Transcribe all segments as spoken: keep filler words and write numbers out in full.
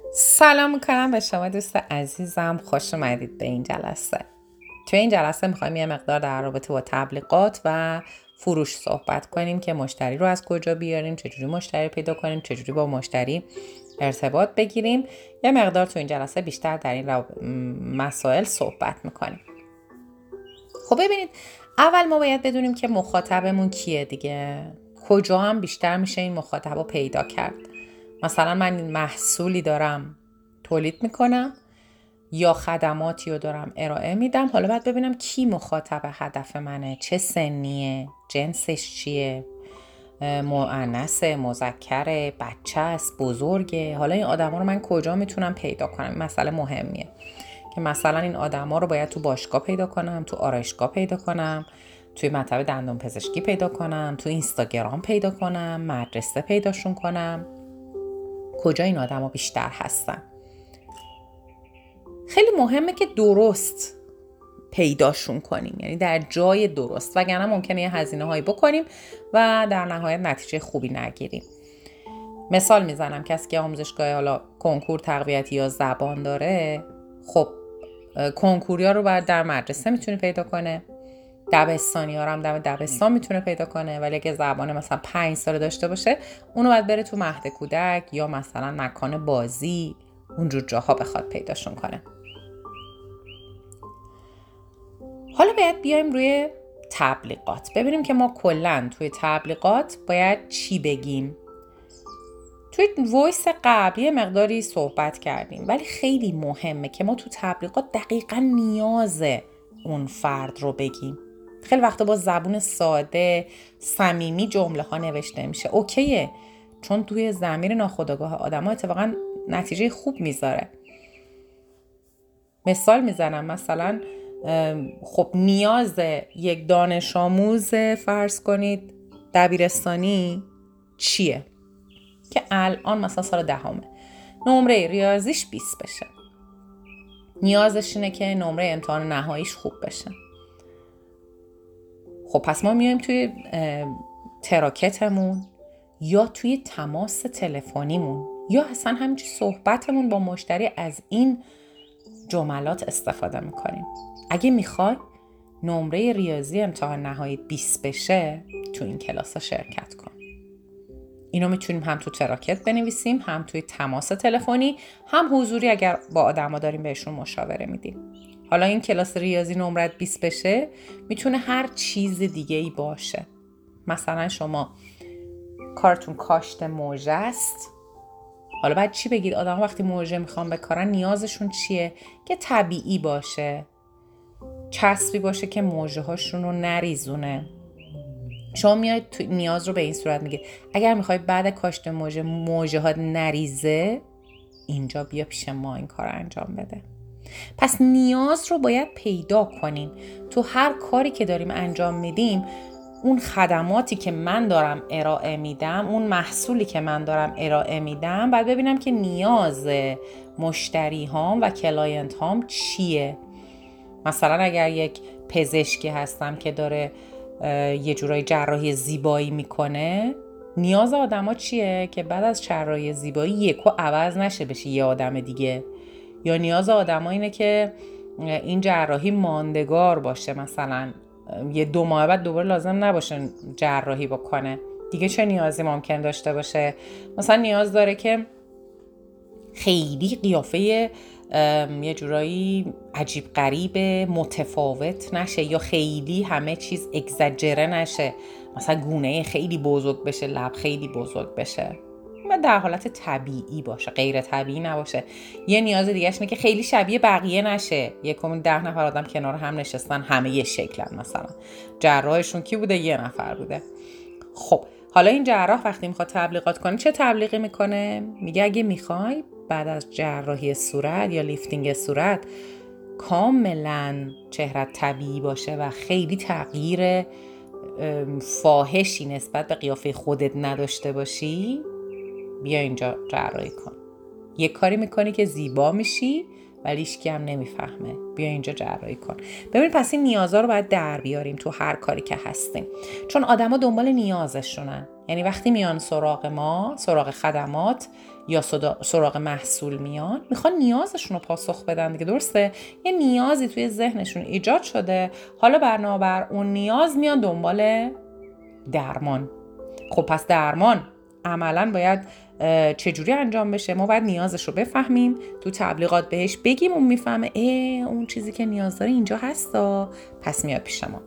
سلام میکنم به شما دوست عزیزم، خوش اومدید به این جلسه. توی این جلسه میخوایم یه مقدار در رابطه با تبلیغات و فروش صحبت کنیم که مشتری رو از کجا بیاریم، چجوری مشتری پیدا کنیم، چجوری با مشتری ارتباط بگیریم. یه مقدار تو این جلسه بیشتر در این مسائل صحبت میکنیم. خب ببینید، اول ما باید بدونیم که مخاطبمون کیه دیگه. کجا هم بیشتر میشه این مخاطب رو پیدا کرد. مثلا من محصولی دارم تولید میکنم یا خدماتی رو دارم ارائه میدم، حالا باید ببینم کی مخاطب هدف منه، چه سنیه، جنسش چیه، مؤنثه، مذکره، بچه است، بزرگه. حالا این آدما رو من کجا میتونم پیدا کنم؟ مسئله مهمیه که مثلا این آدما رو باید تو باشگاه پیدا کنم، تو آرایشگاه پیدا کنم، توی مطب دندان پزشکی پیدا کنم، تو اینستاگرام پیدا کنم، مدرسه پیداشون کنم. کجا این آدما بیشتر هستن؟ خیلی مهمه که درست پیداشون کنیم، یعنی در جای درست، وگرنه ممکنه یه هزینه هایی بکنیم و در نهایت نتیجه خوبی نگیریم. مثال میزنم، کسی که آموزشگاه حالا کنکور تقویتی یا زبان داره، خب کنکوریا رو باید در مدرسه میتونه پیدا کنه، دبستانی ها رو هم در دبستان میتونه پیدا کنه، ولی اگه زبان مثلا پنج ساله داشته باشه اونو باید بره تو مهد کودک یا مثلا مکان بازی، اونجور جاها بخواد پیداشون کنه. حالا باید بیایم روی تبلیغات، ببینیم که ما کلن توی تبلیغات باید چی بگیم. توی وایس قبلی مقداری صحبت کردیم، ولی خیلی مهمه که ما تو تبلیغات دقیقاً نیاز اون فرد رو بگیم. خیلی وقتا با زبون ساده صمیمی جمله ها نوشته میشه، اوکیه، چون توی ضمیر ناخودآگاه آدم‌ها اتفاقاً نتیجه خوب میذاره. مثال میزنم، مثلا خب نیاز یک دانش آموز فرض کنید دبیرستانی چیه که الان مثلا سال دهمه، نمره ریاضیش بیست بشه، نیازش اینه که نمره امتحان نهاییش خوب بشه. خب پس ما میایم توی تراکتمون یا توی تماس تلفنیمون یا اصلا همینجور صحبتمون با مشتری از این جملات استفاده میکنیم. اگه میخوای نمره ریاضی امتحان نهایی بیست بشه، تو این کلاس ها شرکت کن. اینو میتونیم هم تو تراکت بنویسیم، هم توی تماس تلفنی، هم حضوری اگر با آدما داریم بهشون مشاوره میدیم. حالا این کلاس ریاضی نمرت بیست بشه، میتونه هر چیز دیگه ای باشه. مثلا شما کارتون کاشت موژه است، حالا باید چی بگید؟ آدم وقتی موژه میخوان بکارن نیازشون چیه؟ که طبیعی باشه، چسبی باشه که موژه هاشون رو نریزونه. شما میاید تو نیاز رو به این صورت میگید اگر میخوای بعد کاشت موژه موژه ها نریزه، اینجا بیا پیش ما این کار انجام بده. پس نیاز رو باید پیدا کنیم. تو هر کاری که داریم انجام میدیم، اون خدماتی که من دارم ارائه میدم، اون محصولی که من دارم ارائه میدم، باید ببینم که نیاز مشتری هام و کلاینت هام چیه. مثلا اگر یک پزشکی هستم که داره یه جورای جراحی زیبایی میکنه، نیاز آدم ها چیه؟ که بعد از جراحی زیبایی یکو عوض نشه بشه یه آدم دیگه. یا نیاز آدم ها اینه که این جراحی ماندگار باشه، مثلا یه دو ماه بعد دوباره لازم نباشه جراحی بکنه. دیگه چه نیازی ممکن داشته باشه؟ مثلا نیاز داره که خیلی قیافه یه جورایی عجیب غریب متفاوت نشه، یا خیلی همه چیز اگزاجره نشه، مثلا گونه خیلی بزرگ بشه، لب خیلی بزرگ بشه و در حالت طبیعی باشه، غیر طبیعی نباشه. یه نیاز دیگه اینه که خیلی شبیه بقیه نشه، یکم ده نفر آدم کنار هم نشستن همه یه شکلن، مثلا جراحشون کی بوده؟ یه نفر بوده. خب حالا این جراح وقتی میخواد تبلیغات کنه چه تبلیغی میکنه؟ میگه اگه میخوای بعد از جراحی صورت یا لیفتینگ صورت کاملا چهرت طبیعی باشه و خیلی تغییر فاحشی نسبت به قیافه خودت نداشته باشی، بیا اینجا جراحی کن. یه کاری میکنی که زیبا میشی ولی هیچکی هم نمیفهمه، بیا اینجا جراحی کن. ببین، پس این نیازها رو باید در بیاریم تو هر کاری که هستیم، چون آدما دنبال نیازشونن. یعنی وقتی میان سراغ ما، سراغ خدمات یا سراغ محصول میان، میخوان نیازشون رو پاسخ بدن دیگه، درسته؟ یه نیازی توی ذهنشون ایجاد شده، حالا بنابر اون نیاز میان دنبال درمان. خب پس درمان عملاً باید چجوری انجام بشه؟ ما باید نیازش رو بفهمیم، تو تبلیغات بهش بگیم، اون میفهمه اه اون چیزی که نیاز داره اینجا هستا، پس میاد پیش ما.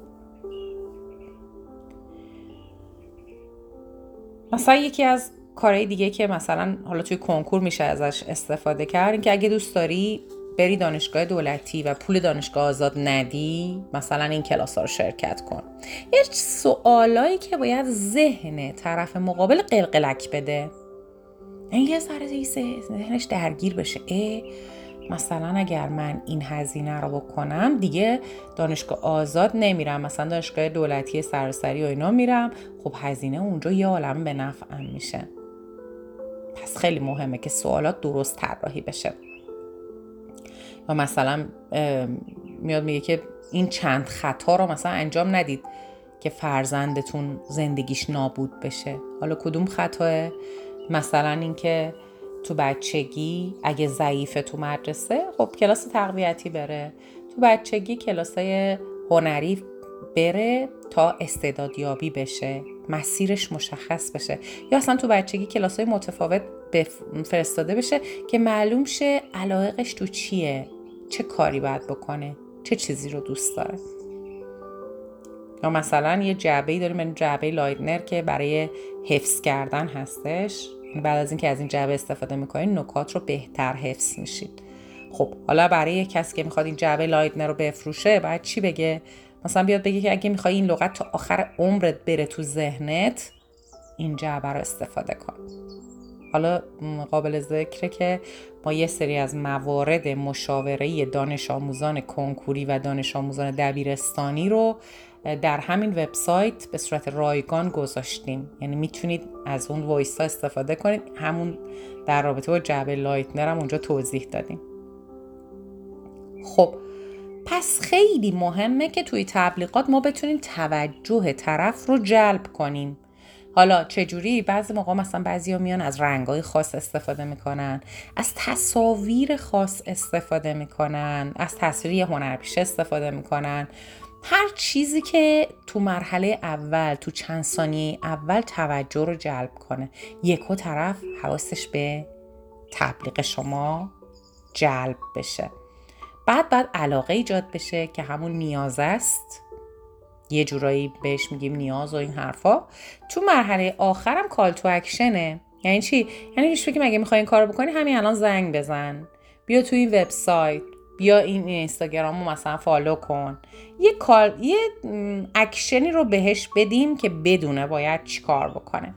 مثلا یکی از کارهای دیگه که مثلا حالا توی کنکور میشه ازش استفاده کرد، این که اگه دوست داری بری دانشگاه دولتی و پول دانشگاه آزاد ندی، مثلا این کلاس ها رو شرکت کن. یه سوالایی که باید ذهن طرف مقابل قلقلک بده، این یه ذره ذهنش درگیر بشه. اه مثلا اگر من این هزینه رو بکنم دیگه دانشگاه آزاد نمیرم، مثلا دانشگاه دولتی سراسری و اینا میرم، خب هزینه اونجا یه عالم به نفعم میشه. پس خیلی مهمه که سوالات درست طراحی بشه. و مثلا میاد میگه که این چند خطا رو مثلا انجام ندید که فرزندتون زندگیش نابود بشه. حالا کدوم خطاه؟ مثلا این که تو بچگی اگه ضعیفه تو مدرسه، خب کلاس تقویتی بره، تو بچگی کلاسای هنری بره تا استعدادیابی بشه، مسیرش مشخص بشه. یا اصلا تو بچگی کلاسای متفاوت فرستاده بشه که معلوم شه علاقش تو چیه، چه کاری باید بکنه، چه چیزی رو دوست داره. یا مثلا یه جعبه‌ای داریم، این جعبه لایدنر که برای حفظ کردن هستش. بعد از اینکه از این جعبه استفاده میکنین نکات رو بهتر حفظ میشید. خب حالا برای کسی که میخواد این جعبه لایدنر رو بفروشه باید چی بگه؟ مثلا بیاد بگه که اگه میخوای این لغت تا آخر عمرت بره تو ذهنت، این جعبه رو استفاده کن. حالا قابل ذکره که ما یه سری از موارد مشاوره‌ای دانش آموزان کنکوری و دانش آموزان دبیرستانی رو در همین وبسایت به صورت رایگان گذاشتیم، یعنی میتونید از اون وایس ها استفاده کنید. همون در رابطه با جعبه لایتنر هم اونجا توضیح دادیم. خب پس خیلی مهمه که توی تبلیغات ما بتونیم توجه طرف رو جلب کنیم. حالا چجوری؟ بعضی موقع مثلا بعضیا میان از رنگای خاص استفاده میکنن، از تصاویر خاص استفاده میکنن، از تصویر هنرپیشه استفاده میکنن. هر چیزی که تو مرحله اول، تو چند ثانیه اول توجه رو جلب کنه، یکو طرف حواسش به تبلیغ شما جلب بشه. بعد بعد علاقه ایجاد بشه که همون نیاز است، یه جورایی بهش میگیم نیاز و این حرفا. تو مرحله آخرم کال تو اکشنه. یعنی چی؟ یعنی بهش بگیم اگه میخوای این کارو بکنی همین الان زنگ بزن، بیا تو این وبسایت، بیا این اینستاگرامو مثلا فالو کن. یه کار یه اکشنی رو بهش بدیم که بدونه باید چی کار بکنه.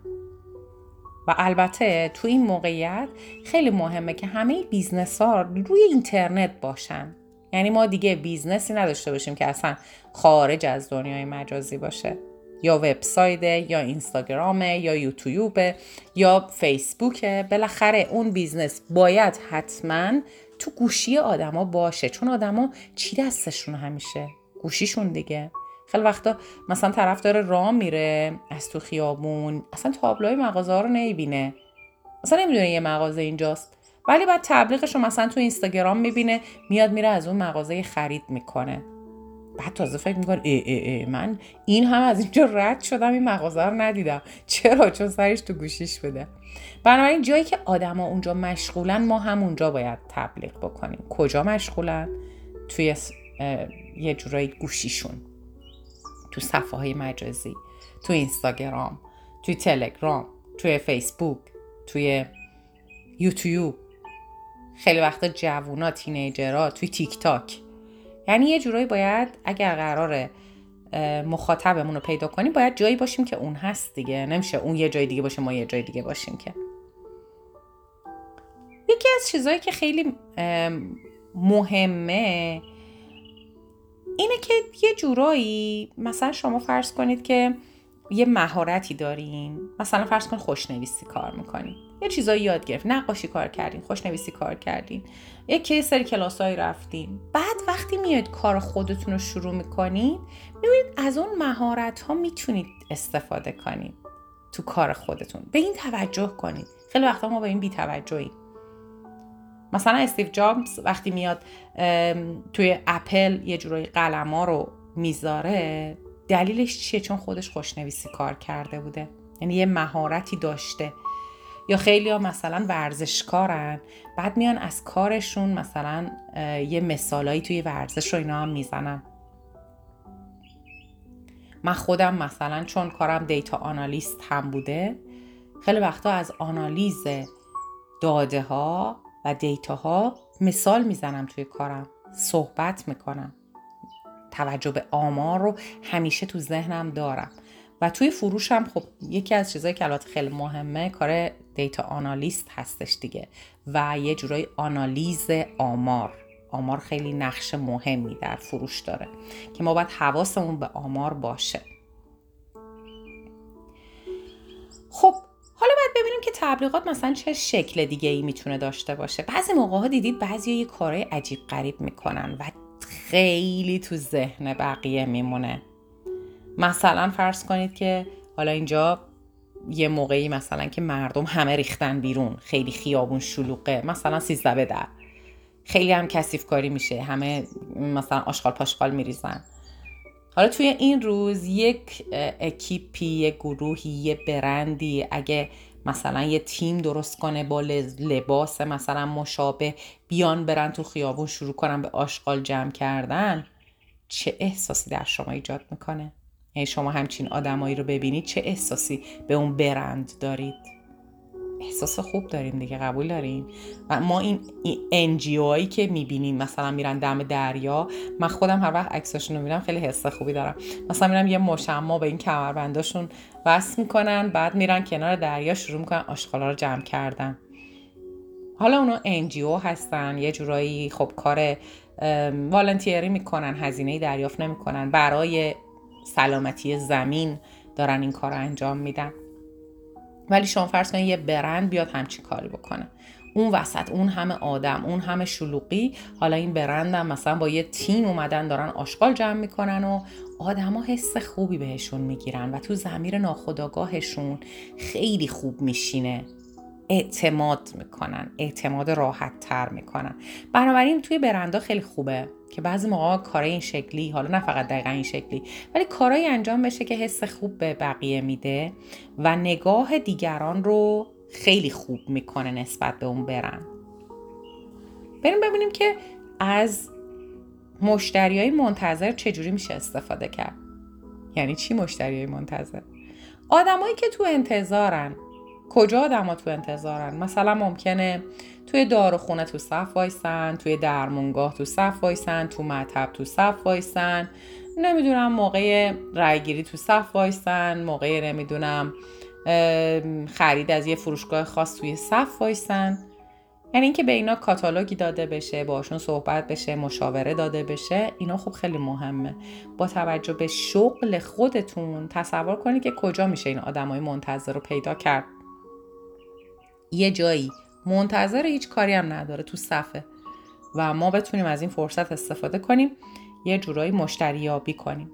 و البته تو این موقعیت خیلی مهمه که همه بیزنس ها روی اینترنت باشن. یعنی ما دیگه بیزنسی نداشته باشیم که اصلا خارج از دنیای مجازی باشه، یا وبسایت، یا اینستاگرامه، یا یوتیوبه، یا فیسبوکه. بالاخره اون بیزنس باید حتما تو گوشی آدما باشه، چون آدما چی دستشون همیشه؟ گوشیشون دیگه. خیلی وقتا مثلا طرف داره راه میره از تو خیابون، اصلا تابلوی مغازه ها رو نمیبینه، اصلا نمیدونه یه مغازه اینجاست، ولی بعد تبلیغش رو مثلا تو اینستاگرام میبینه، میاد میره از اون مغازه خرید میکنه. بعد تازه فکر میکنه ای ای ای من این هم از اینجا رد شدم، این مغازه رو ندیدم. چرا؟ چون سرش تو گوشیش بوده. بنابراین جایی که آدم ها اونجا مشغولن ما هم اونجا باید تبلیغ بکنیم. کجا مشغولن؟ توی یه جورایی گوشیشون، تو صفحه های مجازی، تو اینستاگرام، توی تلگرام، توی فیسبوک، توی یوتیوب. خیلی وقتا جوونا، تینیجرها توی تیک تاک. یعنی یه جورایی باید اگر قراره مخاطبمون رو پیدا کنیم باید جایی باشیم که اون هست دیگه. نمیشه اون یه جای دیگه باشه ما یه جای دیگه باشیم. که یکی از چیزایی که خیلی مهمه اینه که یه جورایی مثلا شما فرض کنید که یه مهارتی دارین، مثلا فرض کن خوشنویسی کار میکنین، یه چیزایی یاد گرفت، نقاشی کار کردین، خوشنویسی کار کردین، یک سری کلاسایی رفتین. بعد وقتی میاد کار خودتون رو شروع میکنین میبینید از اون مهارت ها میتونید استفاده کنین تو کار خودتون. به این توجه کنید. خیلی وقتا ما به این بی‌توجهیم. مثلا استیو جابز وقتی میاد توی اپل یه جورایی قلم‌ها رو میذاره، دلیلش چیه؟ چون خودش خوشنویسی کار کرده بوده، یعنی یه مهارتی داشته. یا خیلی ها مثلا ورزشکارن، بعد میان از کارشون مثلا یه مثالایی توی ورزش رو اینا هم میزنن. من خودم مثلا چون کارم دیتا آنالیست هم بوده، خیلی وقتا از آنالیز داده ها و دیتا ها مثال میزنم توی کارم، صحبت میکنم. توجه به آمار رو همیشه تو ذهنم دارم. و توی فروشم خب یکی از چیزایی که البته خیلی مهمه کار دیتا آنالیست هستش دیگه، و یه جورای آنالیز آمار. آمار خیلی نقش مهمی در فروش داره که ما باید حواسمون به آمار باشه. خب حالا باید ببینیم که تبلیغات مثلا چه شکل دیگه ای میتونه داشته باشه. بعضی موقع ها دیدید بعضی ها یه کارهای عجیب غریب میکنن و خیلی تو ذهن بقیه میمونه. مثلا فرض کنید که حالا اینجا یه موقعی مثلا که مردم همه ریختن بیرون، خیلی خیابون شلوغه، مثلا سیزده به در، خیلی هم کثیف کاری میشه، همه مثلا آشغال پاشغال میریزن. حالا توی این روز یک اکیپی، یک گروهی، یه برندی اگه مثلا یه تیم درست کنه با لباس مثلا مشابه، بیان برن تو خیابون شروع کنن به آشغال جمع کردن، چه احساسی در شما ایجاد میکنه؟ یعنی شما همچین آدمایی رو ببینید چه احساسی به اون برند دارید؟ احساس خوب داریم دیگه، قبول داریم؟ و ما این ان جی او هایی که میبینیم مثلا میرن دم دریا، من خودم هر وقت عکساشون رو میبینم خیلی حس خوبی دارم. مثلا میرم یه مشما به این کمربنداشون وصل میکنن، بعد میرن کنار دریا شروع میکنن آشغالا رو جمع کردن. حالا اونا ان جی او هستن، یه جورایی خب کار والنتیری میکنن، هزینه‌ای دریافت نمیکنن، برای سلامتی زمین دارن این کار رو انجام میدن. ولی شما فرض کنید یه برند بیاد همچین کاری بکنه، اون وسط اون همه آدم، اون همه شلوغی، حالا این برند هم مثلا با یه تیم اومدن دارن آشغال جمع میکنن و آدما حس خوبی بهشون میگیرن و تو ضمیر ناخودآگاهشون خیلی خوب میشینه، اعتماد میکنن، اعتماد راحت تر میکنن. بنابراین توی برندها خیلی خوبه که بعضی موقع کارای این شکلی، حالا نه فقط دقیقا این شکلی، ولی کارایی انجام بشه که حس خوب به بقیه میده و نگاه دیگران رو خیلی خوب میکنه نسبت به اون برند. بریم ببینیم که از مشتریای منتظر چجوری میشه استفاده کرد. یعنی چی مشتریای منتظر؟ آدمایی که تو انتظارن. کجا آدما تو انتظارن؟ مثلا ممکنه توی داروخونه تو صف وایسن، توی درمونگاه تو صف وایسن، تو مطب تو صف وایسن، نمیدونم موقع رایگیری تو صف وایسن، موقع نمیدونم خرید از یه فروشگاه خاص توی صف وایسن. یعنی اینکه به اینا کاتالوگی داده بشه، باشون صحبت بشه، مشاوره داده بشه، اینا خب خیلی مهمه. با توجه به شغل خودتون تصور کنید که کجا میشه این آدمای منتظر رو پیدا کرد. یه جایی منتظر هیچ کاری هم نداره، تو صفه، و ما بتونیم از این فرصت استفاده کنیم، یه جورایی مشتری یابی کنیم.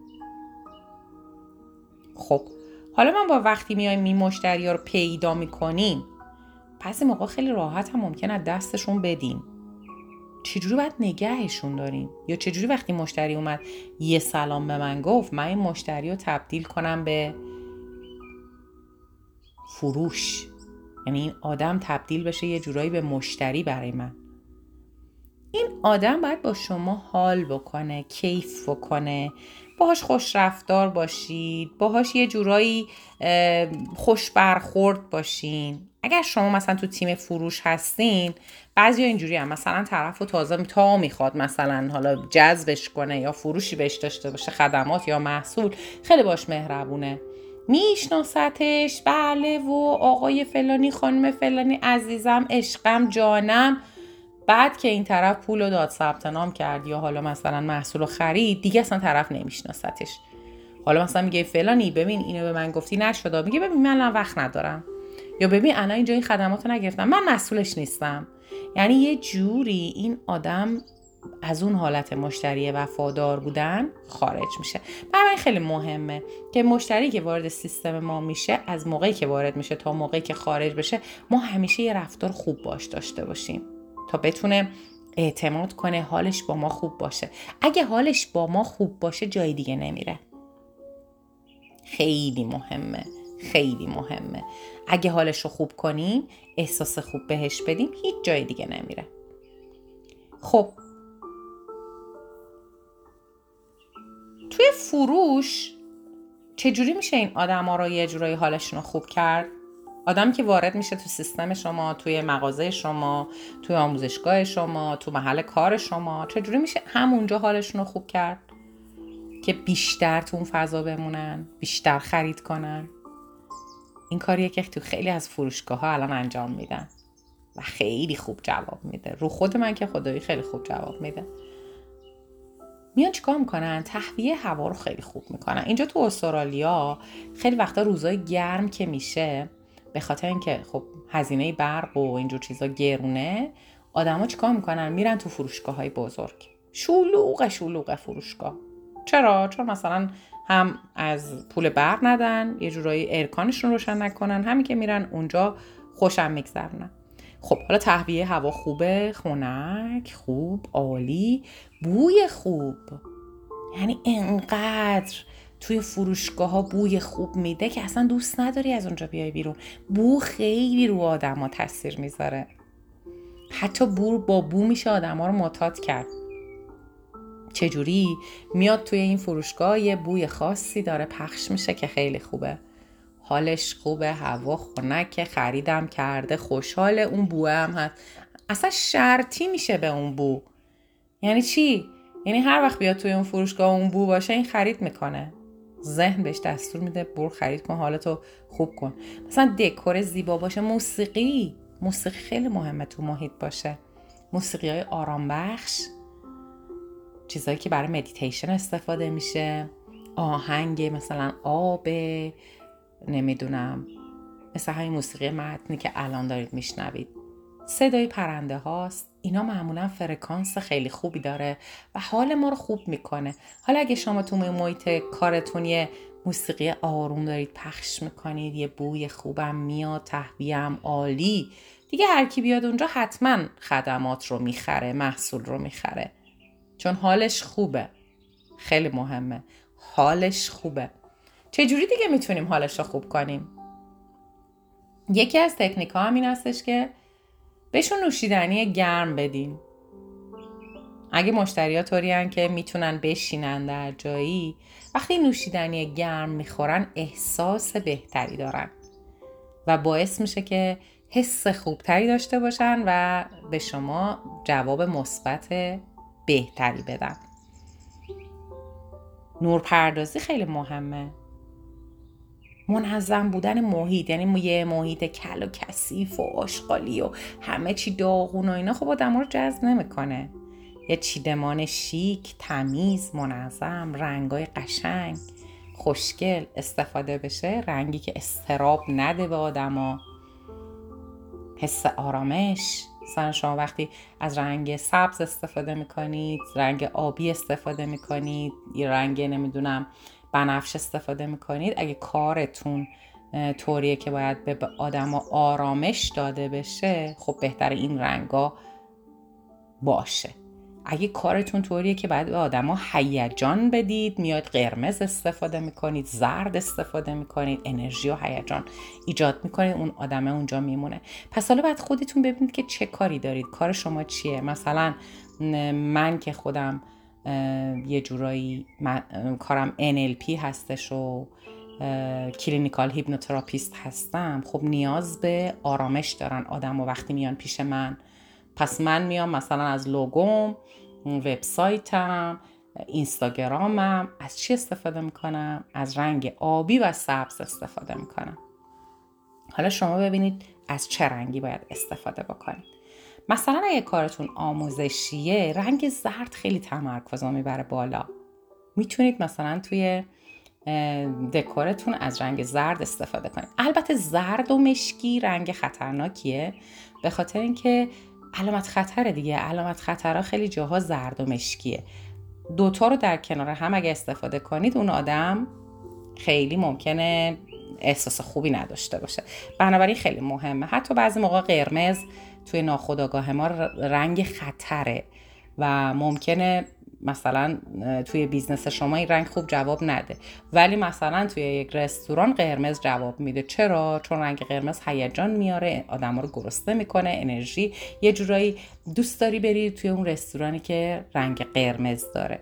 خب حالا من با وقتی میایم این مشتری ها رو پیدا میکنیم، پس این موقع خیلی راحت هم ممکنه دستشون بدیم. چجوری باید نگهشون داریم؟ یا چجوری وقتی مشتری اومد یه سلام به من گفت، من این مشتری رو تبدیل کنم به فروش؟ یعنی این آدم تبدیل بشه یه جورایی به مشتری برای من. این آدم باید با شما حال بکنه، کیف بکنه، باهاش خوش رفتار باشید، باهاش یه جورایی خوش برخورد باشین. اگر شما مثلا تو تیم فروش هستین، بعضیا اینجوری هم مثلا طرفو تازه تا میخواد مثلا حالا جذبش کنه یا فروشی بهش داشته باشه، خدمات یا محصول، خیلی باش مهربونه، میشناستش، بله و آقای فلانی، خانم فلانی، عزیزم، عشقم، جانم. بعد که این طرف پول و داد ثبت نام کرد یا حالا مثلا محصول خرید، دیگه اصلا طرف نمیشناستش. حالا مثلا میگه فلانی ببین اینو به من گفتی نشد، میگه ببین من الان وقت ندارم، یا ببین الان اینجا این خدماتو نگرفتم، من مسئولش نیستم. یعنی یه جوری این آدم از اون حالت مشتری وفادار بودن خارج میشه. برای خیلی مهمه که مشتری که وارد سیستم ما میشه، از موقعی که وارد میشه تا موقعی که خارج بشه، ما همیشه یه رفتار خوب باش داشته باشیم تا بتونه اعتماد کنه، حالش با ما خوب باشه. اگه حالش با ما خوب باشه جای دیگه نمیره. خیلی مهمه، خیلی مهمه. اگه حالش رو خوب کنیم، احساس خوب بهش بدیم، هیچ جای دیگه نمیره. خب توی فروش چجوری میشه این آدم ها رو یه جورایی حالشون رو خوب کرد؟ آدمی که وارد میشه تو سیستم شما، توی مغازه شما، توی آموزشگاه شما، تو محل کار شما، چجوری میشه همونجا حالشون رو خوب کرد که بیشتر تو اون فضا بمونن، بیشتر خرید کنن؟ این کاریه که تو خیلی از فروشگاه ها الان انجام میدن و خیلی خوب جواب میده. رو خود من که خدایی خیلی خوب جواب میده. میان چیکار میکنن؟ تهویه هوا رو خیلی خوب میکنن. اینجا تو استرالیا خیلی وقتا روزای گرم که میشه، به خاطر اینکه خب هزینه برق و اینجور چیزا گرونه، آدما چیکار میکنن؟ میرن تو فروشگاه‌های بزرگ. شلوغ شلوغ فروشگاه. چرا؟ چون مثلا هم از پول برق ندن، یه جورایی ارکانشون روشن نکنن، همین که میرن اونجا خوشم میگذرونن. خب حالا تهویه هوا خوبه، خنک، خوب، عالی، بوی خوب. یعنی انقدر توی فروشگاه ها بوی خوب میده که اصلا دوست نداری از اونجا بیای بیرون. بو خیلی رو آدم ها تاثیر میذاره. حتی بو با بو میشه آدم ها رو معتاد کرد. چجوری؟ میاد توی این فروشگاه یه بوی خاصی داره پخش میشه که خیلی خوبه، حالش خوبه، هوا خنک، خریدم کرده، خوشحاله، اون بوه هم هست، اصلا شرطی میشه به اون بو. یعنی چی؟ یعنی هر وقت بیاد توی اون فروشگاه اون بو باشه، این خرید میکنه. ذهن بهش دستور میده برو خرید کن، حالتو خوب کن. مثلا دکور زیبا باشه، موسیقی موسیقی خیلی مهمه تو محیط باشه. موسیقی های آرام بخش، چیزایی که برای مدیتیشن استفاده میشه، آهنگ مثلا آب، نمیدونم، مثل همین موسیقی متنی که الان دارید میشنوید، صدای پرنده هاست، اینا معمولا فرکانس خیلی خوبی داره و حال ما رو خوب میکنه. حالا اگه شما تو محیط کارتون یه موسیقی آروم دارید پخش میکنید، یه بوی خوبم میاد، تهویه هم عالی، دیگه هر کی بیاد اونجا حتما خدمات رو میخره، محصول رو میخره، چون حالش خوبه. خیلی مهمه، حالش خوبه. چجوری دیگه میتونیم حالش رو خوب کنیم؟ یکی از تکنیک ها هم این هستش که بهشون نوشیدنی گرم بدین. اگه مشتری ها طوری هن که میتونن بشینن در جایی، وقتی نوشیدنی گرم میخورن احساس بهتری دارن و باعث میشه که حس خوبتری داشته باشن و به شما جواب مثبت بهتری بدن. نورپردازی خیلی مهمه. منظم بودن محیط، یعنی یه محیط کل و کثیف و آشغالی و همه چی داغون و اینا خب آدم رو جذب نمیکنه. یه چیدمان شیک، تمیز، منظم، رنگای قشنگ، خوشگل استفاده بشه، رنگی که اضطراب نده به آدما، حس آرامش. مثلا شما وقتی از رنگ سبز استفاده میکنید، رنگ آبی استفاده میکنید، یه رنگ نمیدونم بنفش استفاده میکنید، اگه کارتون طوریه که باید به آدم آرامش داده بشه، خب بهتر این رنگا باشه. اگه کارتون طوریه که باید به آدم ها هیجان بدید، میاد قرمز استفاده میکنید، زرد استفاده میکنید، انرژی و هیجان ایجاد میکنید، اون آدمه اونجا میمونه. پس حالا باید خودتون ببینید که چه کاری دارید، کار شما چیه. مثلا من که خودم یه جورایی کارم ان ال پی هستش و کلینیکال هیپنوتراپیست هستم، خب نیاز به آرامش دارن آدم و وقتی میان پیش من. پس من میام مثلا از لوگوم، وبسایتم، اینستاگرامم، از چی استفاده میکنم؟ از رنگ آبی و سبز استفاده میکنم. حالا شما ببینید از چه رنگی باید استفاده بکنید. مثلا اگه کارتون آموزشیه، رنگ زرد خیلی تمرکز رو میبره بالا. میتونید مثلا توی دکورتون از رنگ زرد استفاده کنید. البته زرد و مشکی رنگ خطرناکیه، به خاطر اینکه علامت خطر دیگه. علامت خطرها خیلی جاها زرد و مشکیه. دوتا رو در کنار هم اگه استفاده کنید اون آدم خیلی ممکنه احساس خوبی نداشته باشه. بنابراین خیلی مهمه. حتی بعضی موقع قرمز توی ناخودآگاه ما رنگ خطره و ممکنه مثلا توی بیزنس شما این رنگ خوب جواب نده، ولی مثلا توی یک رستوران قرمز جواب میده. چرا؟ چون رنگ قرمز هیجان میاره، آدما رو گرسنه میکنه، انرژی. یه جورایی دوست داری بری توی اون رستورانی که رنگ قرمز داره.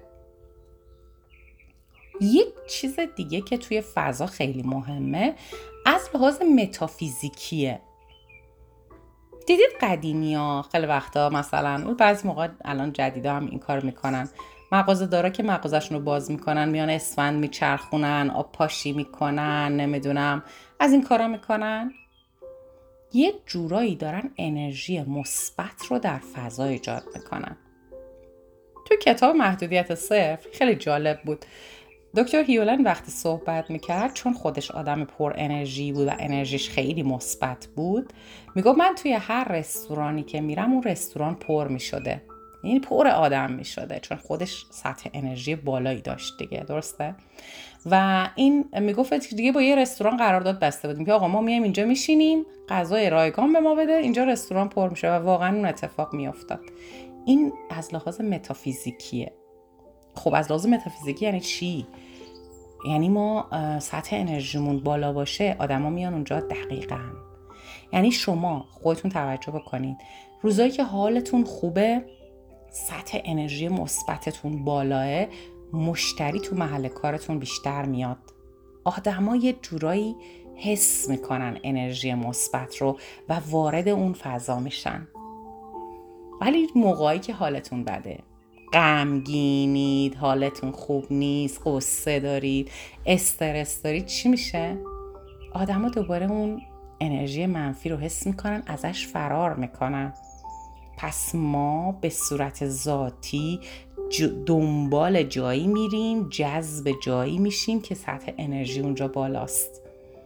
یک چیز دیگه که توی فضا خیلی مهمه از لحاظ متافیزیکیه. دیدید قدیمی ها خیلی وقتا مثلا بعضی موقع الان جدیدا هم این کار میکنن، مغازه دارا که مغازشون رو باز میکنن میان اسفند میچرخونن، آب پاشی میکنن، نمیدونم از این کارا میکنن. یه جورایی دارن انرژی مثبت رو در فضا ایجاد میکنن. تو کتاب محدودیت صفر خیلی جالب بود. دکتر هیولن وقتی صحبت میکرد، چون خودش آدم پر انرژی بود و انرژیش خیلی مثبت بود، میگفت من توی هر رستورانی که میرم اون رستوران پر میشده، یعنی پر آدم میشده، چون خودش سطح انرژی بالایی داشت دیگه. درسته؟ و این میگفت دیگه با یه رستوران قرارداد بسته بودیم که آقا ما میایم اینجا میشینیم، غذای رایگان به ما بده، اینجا رستوران پر میشه، و واقعا اون اتفاق میافتاد. این از لحاظ متافیزیکیه. خب از لحاظ متافیزیکی یعنی چی؟ یعنی ما سطح انرژیمون بالا باشه، آدما میان اونجا. دقیقاً. یعنی شما خودتون توجه بکنید، روزایی که حالتون خوبه، سطح انرژی مثبتتون بالاه، مشتری تو محل کارتون بیشتر میاد. آدما یه جورایی حس میکنن انرژی مثبت رو و وارد اون فضا میشن. ولی موقعی که حالتون بده، غمگینید، حالتون خوب نیست، غصه دارید، استرس دارید، چی میشه؟ آدما دوباره اون انرژی منفی رو حس میکنن، ازش فرار میکنن. پس ما به صورت ذاتی دنبال جایی میریم، جذب جایی میشیم که سطح انرژی اونجا بالاست.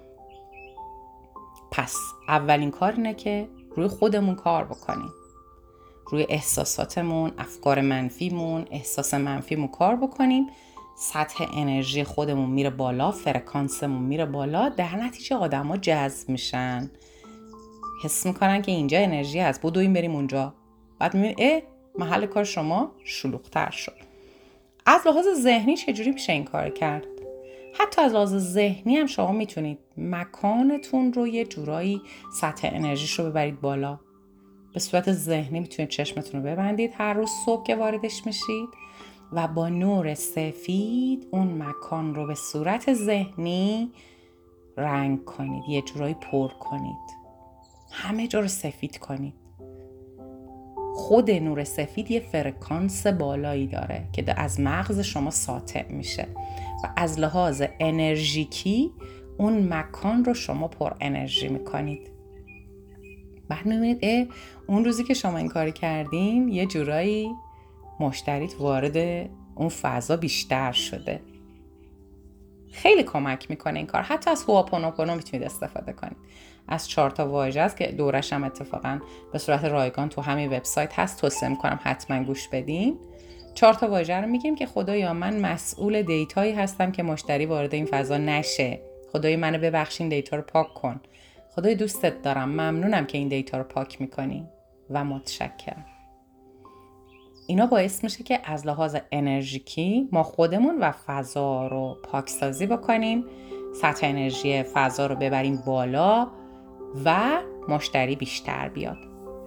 پس اولین کار اینه که روی خودمون کار بکنیم، روی احساساتمون، افکار منفیمون، احساس منفیمون کار بکنیم. سطح انرژی خودمون میره بالا، فرکانسمون میره بالا، در نتیجه آدم ها جذب میشن، حس میکنن که اینجا انرژی هست، بدویم بریم اونجا. بعد میبینید اه محل کار شما شلوغ‌تر شد. از لحاظ ذهنی چجوری میشه این کار کرد؟ حتی از لحاظ ذهنی هم شما میتونید مکانتون رو یه جورایی سطح انرژیش رو ببرید بالا. به صورت ذهنی میتونید چشمتون رو ببندید هر روز صبح که واردش میشید و با نور سفید اون مکان رو به صورت ذهنی رنگ کنید، یه جورایی پر کنید، همه جا رو سفید کنید. خود نور سفید یه فرکانس بالایی داره که از مغز شما ساطع میشه و از لحاظ انرژیکی اون مکان رو شما پر انرژی میکنید. بعد میبینید اه اون روزی که شما این کاری کردین یه جورایی مشتریت وارد اون فضا بیشتر شده. خیلی کمک میکنه این کار. حتی از هوآپونوپونو میتونید استفاده کنید. از چهار تا واژه است که دورش هم اتفاقا به صورت رایگان تو همین وبسایت هست، توصیه میکنم حتما گوش بدین. چهار تا واژه رو میگیم که خدایا من مسئول دیتایی هستم که مشتری وارد این فضا نشه. خدای منو ببخشین، دیتا رو پاک کن. خدای دوستت دارم، ممنونم که این دیتا رو پاک میکنی و متشکرم. اینا باعث میشه که از لحاظ انرژیکی ما خودمون و فضا رو پاکسازی بکنیم، سطح انرژی فضا رو ببریم بالا و مشتری بیشتر بیاد.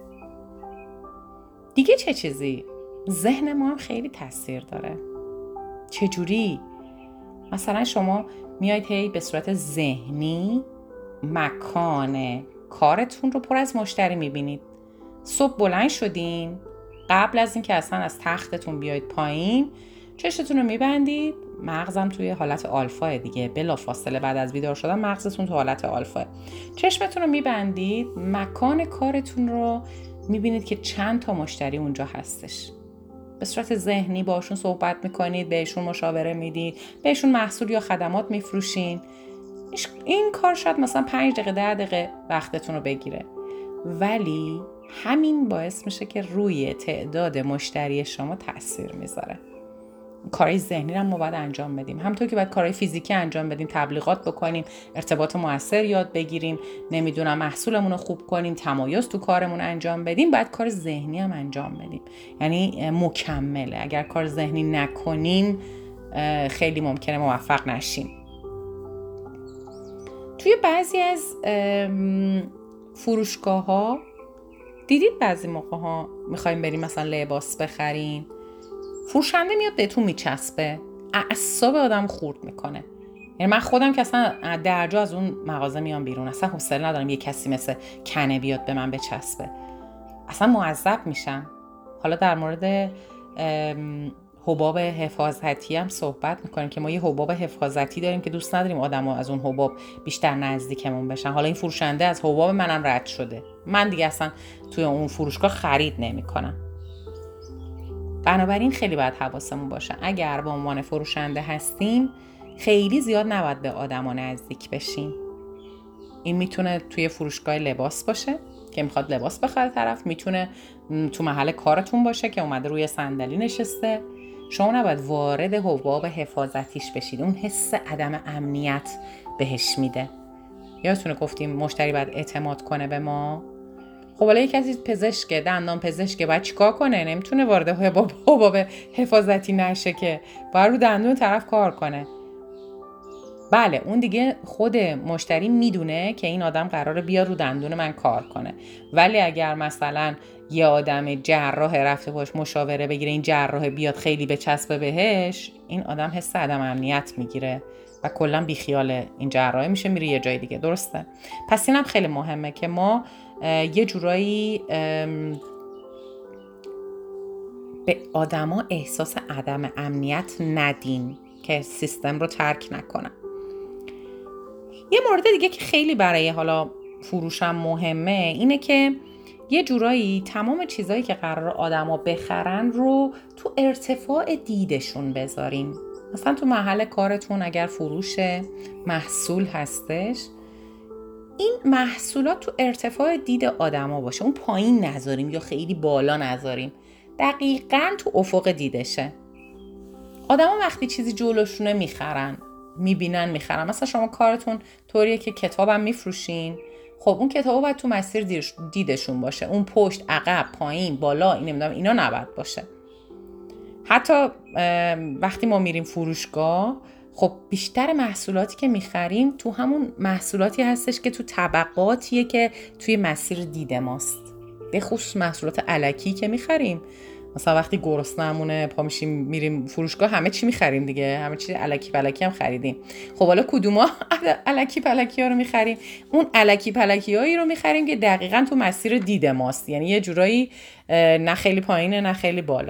دیگه چه چیزی؟ ذهن ما هم خیلی تاثیر داره. چجوری؟ مثلا شما میاید هی به صورت ذهنی مکان کارتون رو پر از مشتری میبینید. صبح بلند شدین، قبل از این که اصلا از تختتون بیاید پایین چشتون رو میبندید، مغزم توی حالت آلفا دیگه، بلا فاصله بعد از بیدار شدن مغزتون تو حالت آلفا. چشمتون رو میبندید، مکان کارتون رو میبینید که چند تا مشتری اونجا هستش. به صورت ذهنی باشون صحبت میکنید، بهشون مشاوره میدید، بهشون محصول یا خدمات میفروشین. این کار شاید مثلا پنج دقیقه ده دقیقه وقتتون رو بگیره، ولی همین باعث میشه که روی تعداد مشتری شما تاثیر میذاره. کارهای ذهنی رو ما باید انجام بدیم، همونطور که باید کارهای فیزیکی انجام بدیم، تبلیغات بکنیم، ارتباط مؤثر یاد بگیریم، نمیدونم محصولمون رو خوب کنیم، تمایز تو کارمون انجام بدیم، باید کار ذهنی هم انجام بدیم. یعنی مکمله. اگر کار ذهنی نکنیم خیلی ممکنه موفق نشیم. توی بعضی از فروشگاه ها دیدید بعضی موقع ها میخوایم بریم مثلا لباس بخریم، فروشنده میاد بهتون میچسبه، اعصاب آدم خورد میکنه. یعنی من خودم که اصلا درجا از اون مغازه میام بیرون، اصلا حوصله ندارم یه کسی مثل کنه بیاد به من بچسبه، اصلا معذب میشم. حالا در مورد حباب حفاظتی هم صحبت میکنیم که ما یه حباب حفاظتی داریم که دوست نداریم آدم‌ها از اون حباب بیشتر نزدیکمون بشن. حالا این فروشنده از حباب منم رد شده، من دیگه اصلا توی اون فروشگاه خرید نمیکنم. بنابراین خیلی باید حواسمون باشه اگر به عنوان فروشنده هستیم خیلی زیاد نباید به آدما نزدیک بشیم. این میتونه توی فروشگاه لباس باشه که میخواد لباس بخره طرف، میتونه تو محل کارتون باشه که اومده روی صندلی نشسته. شما نباید وارد حباب حفاظتیش بشید، اون حس عدم امنیت بهش میده. یادتونه گفتیم مشتری باید اعتماد کنه به ما. خب حالا یک کسی پزشکه، دندان پزشکه، باید چیکار کنه؟ نمیتونه وارد حباب حباب حفاظتی نشه که، باید رو دندون طرف کار کنه. بله اون دیگه خود مشتری میدونه که این آدم قراره بیاد رو دندون من کار کنه، ولی اگر مثلا یه آدم جراح رفته باش مشاوره بگیره، این جراح بیاد خیلی بچسبه بهش، این آدم حس عدم امنیت میگیره و کلا بیخیال این جراح میشه، میره یه جای دیگه. درسته؟ پس اینم خیلی مهمه که ما یه جورایی به آدما احساس عدم امنیت ندیم که سیستم رو ترک نکنن. یه مورد دیگه که خیلی برای حالا فروشم مهمه اینه که یه جورایی تمام چیزایی که قرار آدما بخرن رو تو ارتفاع دیدشون بذاریم. مثلا تو محل کارتون اگر فروش محصول هستش، این محصولات تو ارتفاع دید آدما باشه، اون پایین نذاریم یا خیلی بالا نذاریم، دقیقاً تو افق دیدشه. آدما وقتی چیزی جلوشونه میخرن، میبینن میخرن. مثلا شما کارتون طوریه که کتابم میفروشین، خب اون کتابا باید تو مسیر دیدشون باشه، اون پشت، عقب، پایین، بالا، این نمیدونم اینا نباید باشه. حتی وقتی ما میریم فروشگاه، خب بیشتر محصولاتی که میخریم تو همون محصولاتی هستش که تو طبقاتیه که توی مسیر دید ماست. به خصوص محصولات الکی که میخریم، مثلا وقتی گرسنه‌مونه پا میشیم میریم فروشگاه، همه چی میخریم دیگه، همه چی الکی پلکی هم خریدیم. خب حالا کدوما الکی پلکی ها رو میخریم؟ اون الکی پلکی هایی رو میخریم که دقیقاً تو مسیر دید ماست، یعنی یه جورایی نه خیلی پایینه نه خیلی بالا.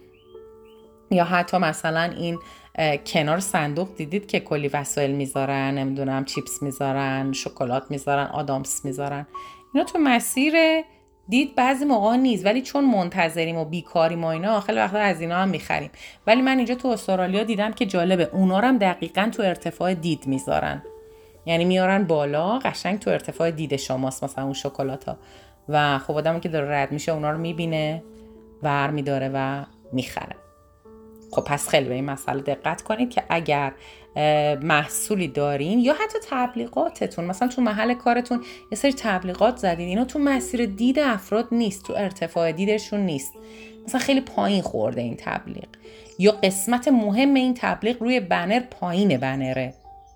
یا حتی مثلا این کنار صندوق دیدید که کلی وسایل میذارن، نمیدونم چیپس میذارن، شکلات میذارن، آدامس میذارن، اینا تو مسیر دید بعضی موقع نیست، ولی چون منتظریم و بیکاریم و اینا خیلی وقتا از اینا هم میخریم. ولی من اینجا تو استرالیا دیدم که جالبه، اونا رو هم دقیقاً تو ارتفاع دید میذارن، یعنی میارن بالا قشنگ تو ارتفاع دید شماست مثلا اون شکلاتا، و خب آدمی که داره رد میشه اونا رو میبینه، ور میداره و میخره. خب پس خیلی به این مسئله دقت کنید که اگر محصولی دارین یا حتی تبلیغاتتون، مثلا تو محل کارتون یه سری تبلیغات زدین، اینا تو مسیر دید افراد نیست، تو ارتفاع دیدشون نیست، مثلا خیلی پایین خورده این تبلیغ، یا قسمت مهم این تبلیغ روی بنر پایین بنره،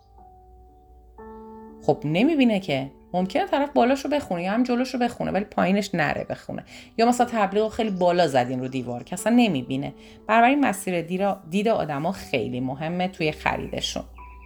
خب نمیبینه که، ممکنه طرف بالاشو بخونه یا هم جلوشو بخونه ولی پایینش نره بخونه، یا مثلا تبلیغ خیلی بالا زدین رو دیوار که اصلا نمیبینه. بنابراین مسیر دید آدما خیلی مهمه توی خریدشون.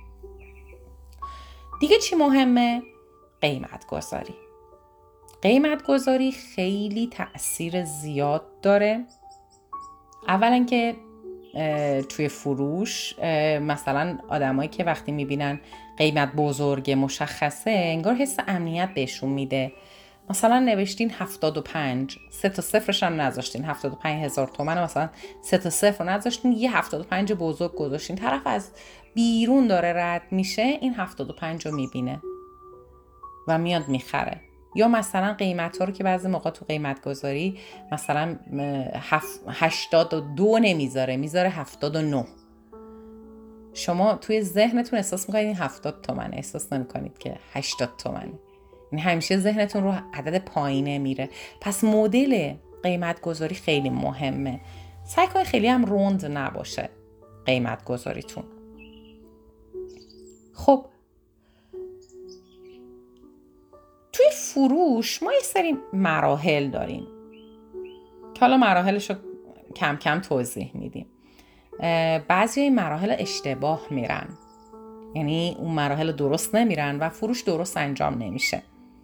دیگه چی مهمه؟ قیمت گذاری. قیمت گذاری خیلی تأثیر زیاد داره. اولا که توی فروش مثلا آدمایی که وقتی میبینن قیمت بزرگ مشخصه، انگار حس امنیت بهشون میده. مثلا نوشتین هفتاد و پنج، سه تا صفرش هم نذاشتین، هفتاد و پنج هزار تومن، مثلا سه تا صفر نذاشتین، یه هفتاد و پنج بزرگ گذاشتین، طرف از بیرون داره رد میشه، این هفتاد و پنج رو میبینه و میاد میخره. یا مثلا قیمت ها رو که بعضی موقع تو قیمت گذاری مثلا هشتاد و دو نمیذاره، میذاره هفتاد و نه. شما توی ذهنتون احساس میکنید این هفتاد تومنه، احساس نمیکنید که هشتاد تومنه. این همیشه ذهنتون رو عدد پایینه میره. پس مدل قیمت گذاری خیلی مهمه. سعی کنید خیلی هم روند نباشه قیمت گذاریتون. خب توی فروش ما یه سری مراحل داریم که حالا مراحلش رو کم کم توضیح میدیم. بعضی این مراحل اشتباه میرن، یعنی اون مراحل درست نمیرن و فروش درست انجام نمیشه.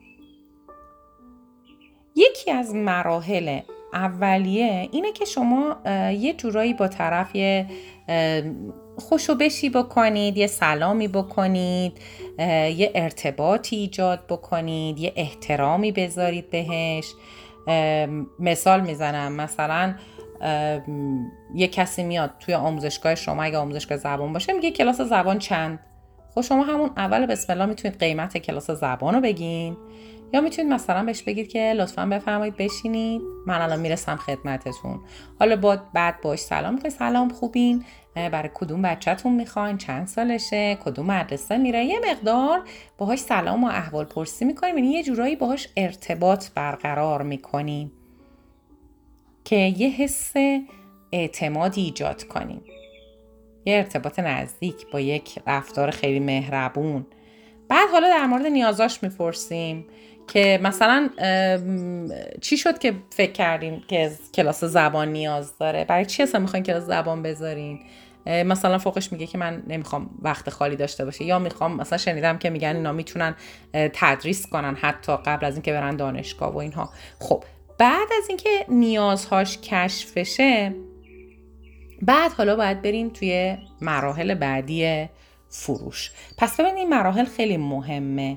یکی از مراحل اولیه اینه که شما یه جورایی با طرف یه خوشو بشی بکنید، یه سلامی بکنید، یه ارتباطی ایجاد بکنید، یه احترامی بذارید بهش. مثال میزنم، مثلا یه کسی میاد توی آموزشگاه شما، اگه آموزشگاه زبان باشه، میگه کلاس زبان چند؟ خب شما همون اول بسم الله میتونید قیمت کلاس زبان رو بگین، یا میتونید مثلا بهش بگید که لطفاً بفرمایید بشینید، من الان میرسم خدمتتون. حالا بعد بعد باش سلام میکنید، سلام خوبین، برای کدوم بچه‌تون میخواین، چند سالشه، کدوم مدرسه میره، یه مقدار باهاش سلام و احوال پرسی میکنیم، یعنی یه جورایی باهاش ارتباط برقرار میکنیم که یه حس اعتمادی ایجاد کنیم، یه ارتباط نزدیک با یک رفتار خیلی مهربون. بعد حالا در مورد نیازاش میپرسیم که مثلا چی شد که فکر کردین که کلاس زبان نیاز داره، برای چی اصلا میخواین کلاس زبان بذارین؟ مثلا فوقش میگه که من نمیخوام وقت خالی داشته باشه، یا میخوام، مثلا شنیدم که میگن اینا میتونن تدریس کنن حتی قبل از اینکه برن دانشگاه و اینها. خب بعد از اینکه نیازهاش کشف بشه، بعد حالا باید بریم توی مراحل بعدی فروش. پس ببینید این مراحل خیلی مهمه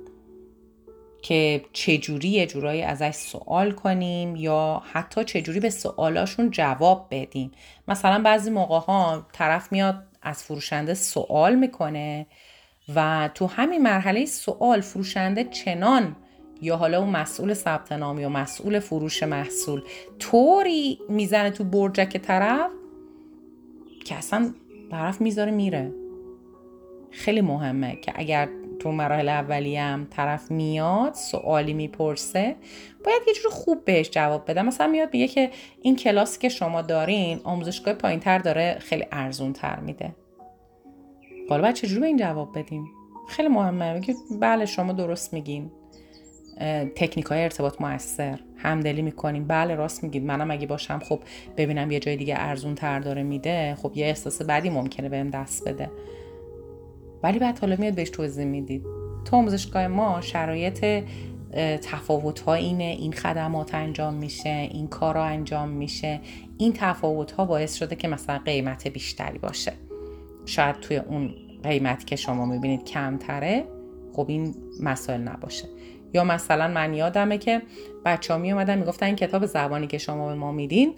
که چجوری یه جورایی ازش سوال کنیم یا حتی چجوری به سوالاشون جواب بدیم. مثلا بعضی موقع ها طرف میاد از فروشنده سوال میکنه و تو همین مرحله سوال فروشنده چنان یا حالا اون مسئول ثبت نام یا مسئول فروش محصول طوری میزنه تو برجک طرف که اصلا طرف میذاره میره. خیلی مهمه که اگر تو مراحل اولیه هم طرف میاد سوالی میپرسه، باید یه جور خوب بهش جواب بده. مثلا میاد میگه که این کلاسی که شما دارین آموزشگاه پایین‌تر داره خیلی ارزون تر میده. حالا باید چجوری به این جواب بدیم؟ خیلی مهمه. میگه بله شما درست میگین، تکنیک‌های ارتباط مؤثر، همدلی میکنیم، بله راست میگید، منم اگه باشم خب ببینم یه جای دیگه ارزون تر داره میده، خب یه احساس بدی ممکنه بهم دست بده. ولی بعد حالا میاد بهش توضیح میدید تو آموزشگاه ما شرایط تفاوت‌ها اینه، این خدمات انجام میشه، این کارا انجام میشه، این تفاوت‌ها باعث شده که مثلا قیمت بیشتری باشه. شاید توی اون قیمتی که شما میبینید کمتره، خب این مسائل نباشه. یا مثلا من یادمه که بچه‌ها می اومدن میگفتن این کتاب زبانی که شما به ما میدین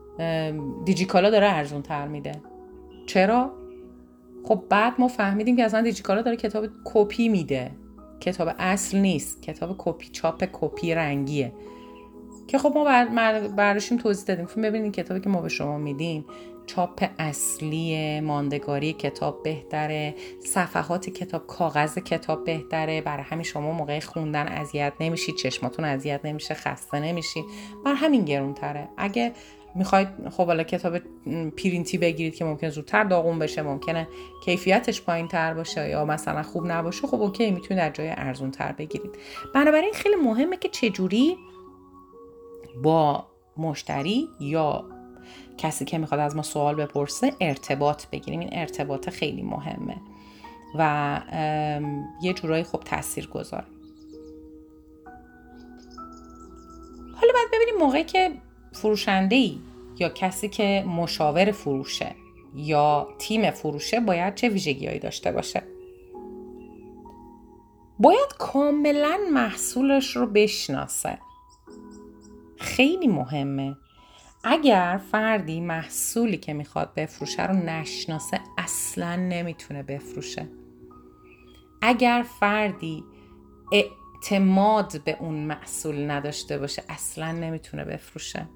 دیجیکالا داره ارزون تر میده. چرا؟ خب بعد ما فهمیدیم که اصلا دیجیکالا داره کتاب کپی میده، کتاب اصل نیست، کتاب کپی، چاپ کپی رنگیه. که خب ما برداشتیم توضیح دادیم که ببینید کتابی که ما به شما میدیم چاپ اصلی، ماندگاری کتاب بهتره، صفحات کتاب، کاغذ کتاب بهتره، برای همین شما موقع خوندن اذیت نمیشید، چشماتون اذیت نمیشه، خسته نمیشید، بر همین گرونتره. اگه میخواید خب حالا کتاب پرینتی بگیرید که ممکنه زودتر داغون بشه، ممکنه کیفیتش پایین تر باشه یا مثلا خوب نباشه، خب اوکی میتونید در جای ارزون تر بگیرید. بنابراین خیلی مهمه که چجوری با مشتری یا کسی که میخواد از ما سوال بپرسه ارتباط بگیریم. این ارتباط خیلی مهمه و یه جورایی خب تأثیر گذاره. حالا باید ببینیم موقعی که فروشنده‌ای یا کسی که مشاور فروشه یا تیم فروشه باید چه ویژگی‌هایی داشته باشه. باید کاملا محصولش رو بشناسه. خیلی مهمه. اگر فردی محصولی که میخواد بفروشه رو نشناسه اصلا نمیتونه بفروشه. اگر فردی اعتماد به اون محصول نداشته باشه اصلا نمیتونه بفروشه.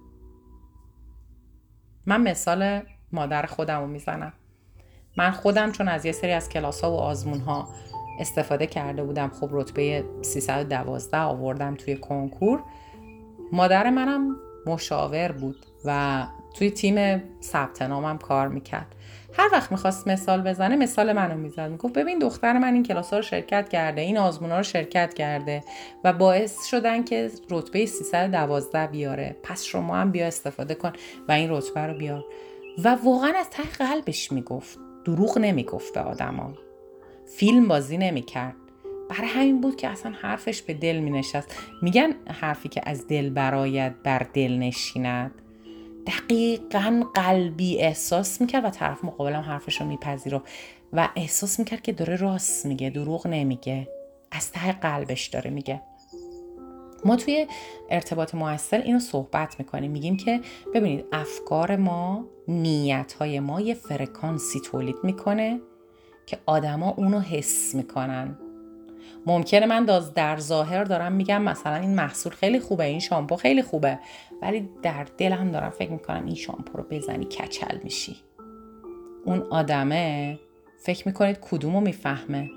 من مثال مادر خودم رو میزنم. من خودم چون از یه سری از کلاس ها و آزمون ها استفاده کرده بودم، خب رتبه سیصد و دوازده آوردم توی کنکور. مادر منم مشاور بود و توی تیم ثبت نامم کار میکرد. هر وقت میخواست مثال بزنه مثال منو میزد، میگفت ببین دختر من این کلاس ها رو شرکت کرده، این آزمون ها رو شرکت کرده و باعث شدن که رتبه سیصد و دوازده بیاره، پس شما هم بیا استفاده کن و این رتبه رو بیار. و واقعا از ته قلبش میگفت، دروغ نمیگفت به آدما، فیلم بازی نمیکرد. برای همین بود که اصلا حرفش به دل مینشست. میگن حرفی که از دل براید بر دل نشیند. دقیقاً قلبی احساس میکرد و طرف مقابلم حرفشو میپذیرفت و احساس میکرد که داره راست میگه، دروغ نمیگه، از ته قلبش داره میگه. ما توی ارتباط موثر اینو صحبت میکنیم، میگیم که ببینید افکار ما، نیتهای ما یه فرکانسی تولید میکنه که آدما اونو حس میکنن. ممکنه من در ظاهر دارم میگم مثلا این محصول خیلی خوبه، این شامپو خیلی خوبه، ولی در دلم دارم فکر میکنم این شامپو رو بزنی کچل میشی. اون آدمه فکر میکنید کدومو میفهمه؟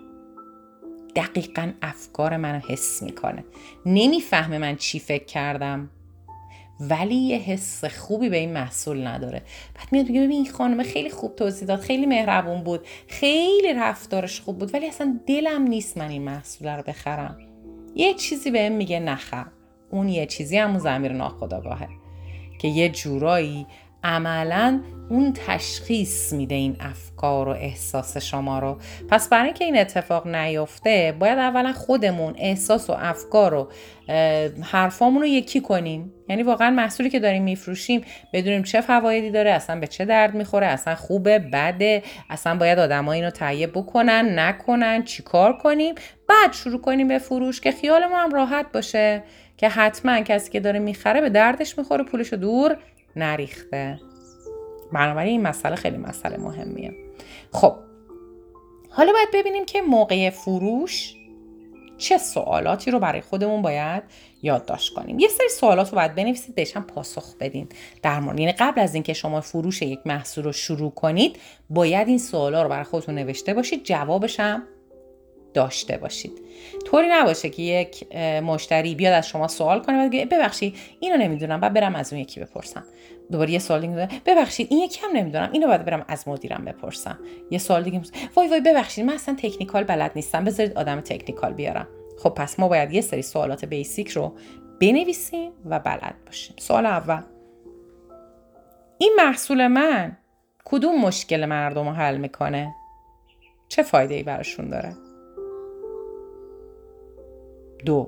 دقیقاً افکار منو حس میکنه. نمیفهمه من چی فکر کردم، ولی یه حس خوبی به این محصول نداره. بعد میاد میگه ببین این خانم خیلی خوب توضیح داد، خیلی مهربون بود، خیلی رفتارش خوب بود، ولی اصلا دلم نیست من این محصول رو بخرم. یه چیزی بهم میگه نخر. اون یه چیزی همون ضمیر ناخودآگاهه که یه جورایی عملاً اون تشخیص میده این افکار و احساس شما رو. پس برای اینکه این اتفاق نیفته باید اولا خودمون احساس و افکار و حرفامون رو یکی کنیم. یعنی واقعا محصولی که داریم میفروشیم بدونیم چه فوایدی داره، اصلا به چه درد میخوره، اصلا خوبه بده، اصلا باید آدم‌ها اینو تهیه بکنن نکنن، چی کار کنیم، بعد شروع کنیم به فروش که خیالمون هم راحت باشه که حتما کسی که داره میخره به دردش میخوره، پولشو دور نریخته. بنابراین این مسئله خیلی مسئله مهمیه. خب حالا باید ببینیم که موقع فروش چه سوالاتی رو برای خودمون باید یادداشت کنیم. یه سری سوالات رو باید بنویسید، بهش هم پاسخ بدین در مورد، یعنی قبل از اینکه شما فروش یک محصول رو شروع کنید باید این سوالا رو برای خودتون نوشته باشید، جوابش هم داشته باشید. طوری نباشه که یک مشتری بیاد از شما سوال کنه و بگه ببخشید اینو نمیدونم، بعد برم از اون یکی بپرسم. دوباره یه سوال دیگه، ببخشید این یکی هم نمیدونم، اینو بعد برم از مدیرم بپرسم. یه سوال دیگه، وای وای ببخشید من اصلا تکنیکال بلد نیستم، بذارید آدم تکنیکال بیارم. خب پس ما باید یه سری سوالات بیسیک رو بنویسیم و بلد باشیم. سوال اول، این محصول من کدوم مشکل مردم رو حل میکنه؟ چه فایده‌ای براشون داره؟ دو،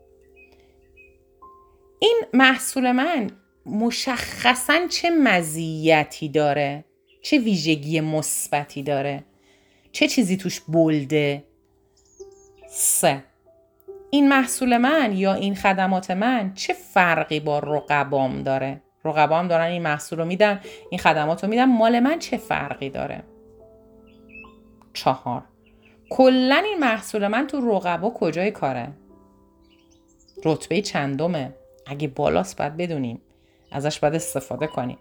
این محصول من مشخصاً چه مزیتی داره؟ چه ویژگی مثبتی داره؟ چه چیزی توش بولده؟ سه، این محصول من یا این خدمات من چه فرقی با رقبام داره؟ رقبام دارن این محصول رو میدن، این خدمات رو میدن، مال من چه فرقی داره؟ چهار، کلاً این محصول من تو رقبا کجای کاره؟ رتبه چندمه؟ اگه بالاست باید بدونیم، ازش باید استفاده کنیم.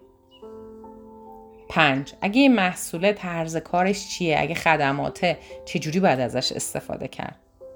پنج، اگه این محصول طرز کارش چیه؟ اگه خدماته چجوری باید ازش استفاده کرد؟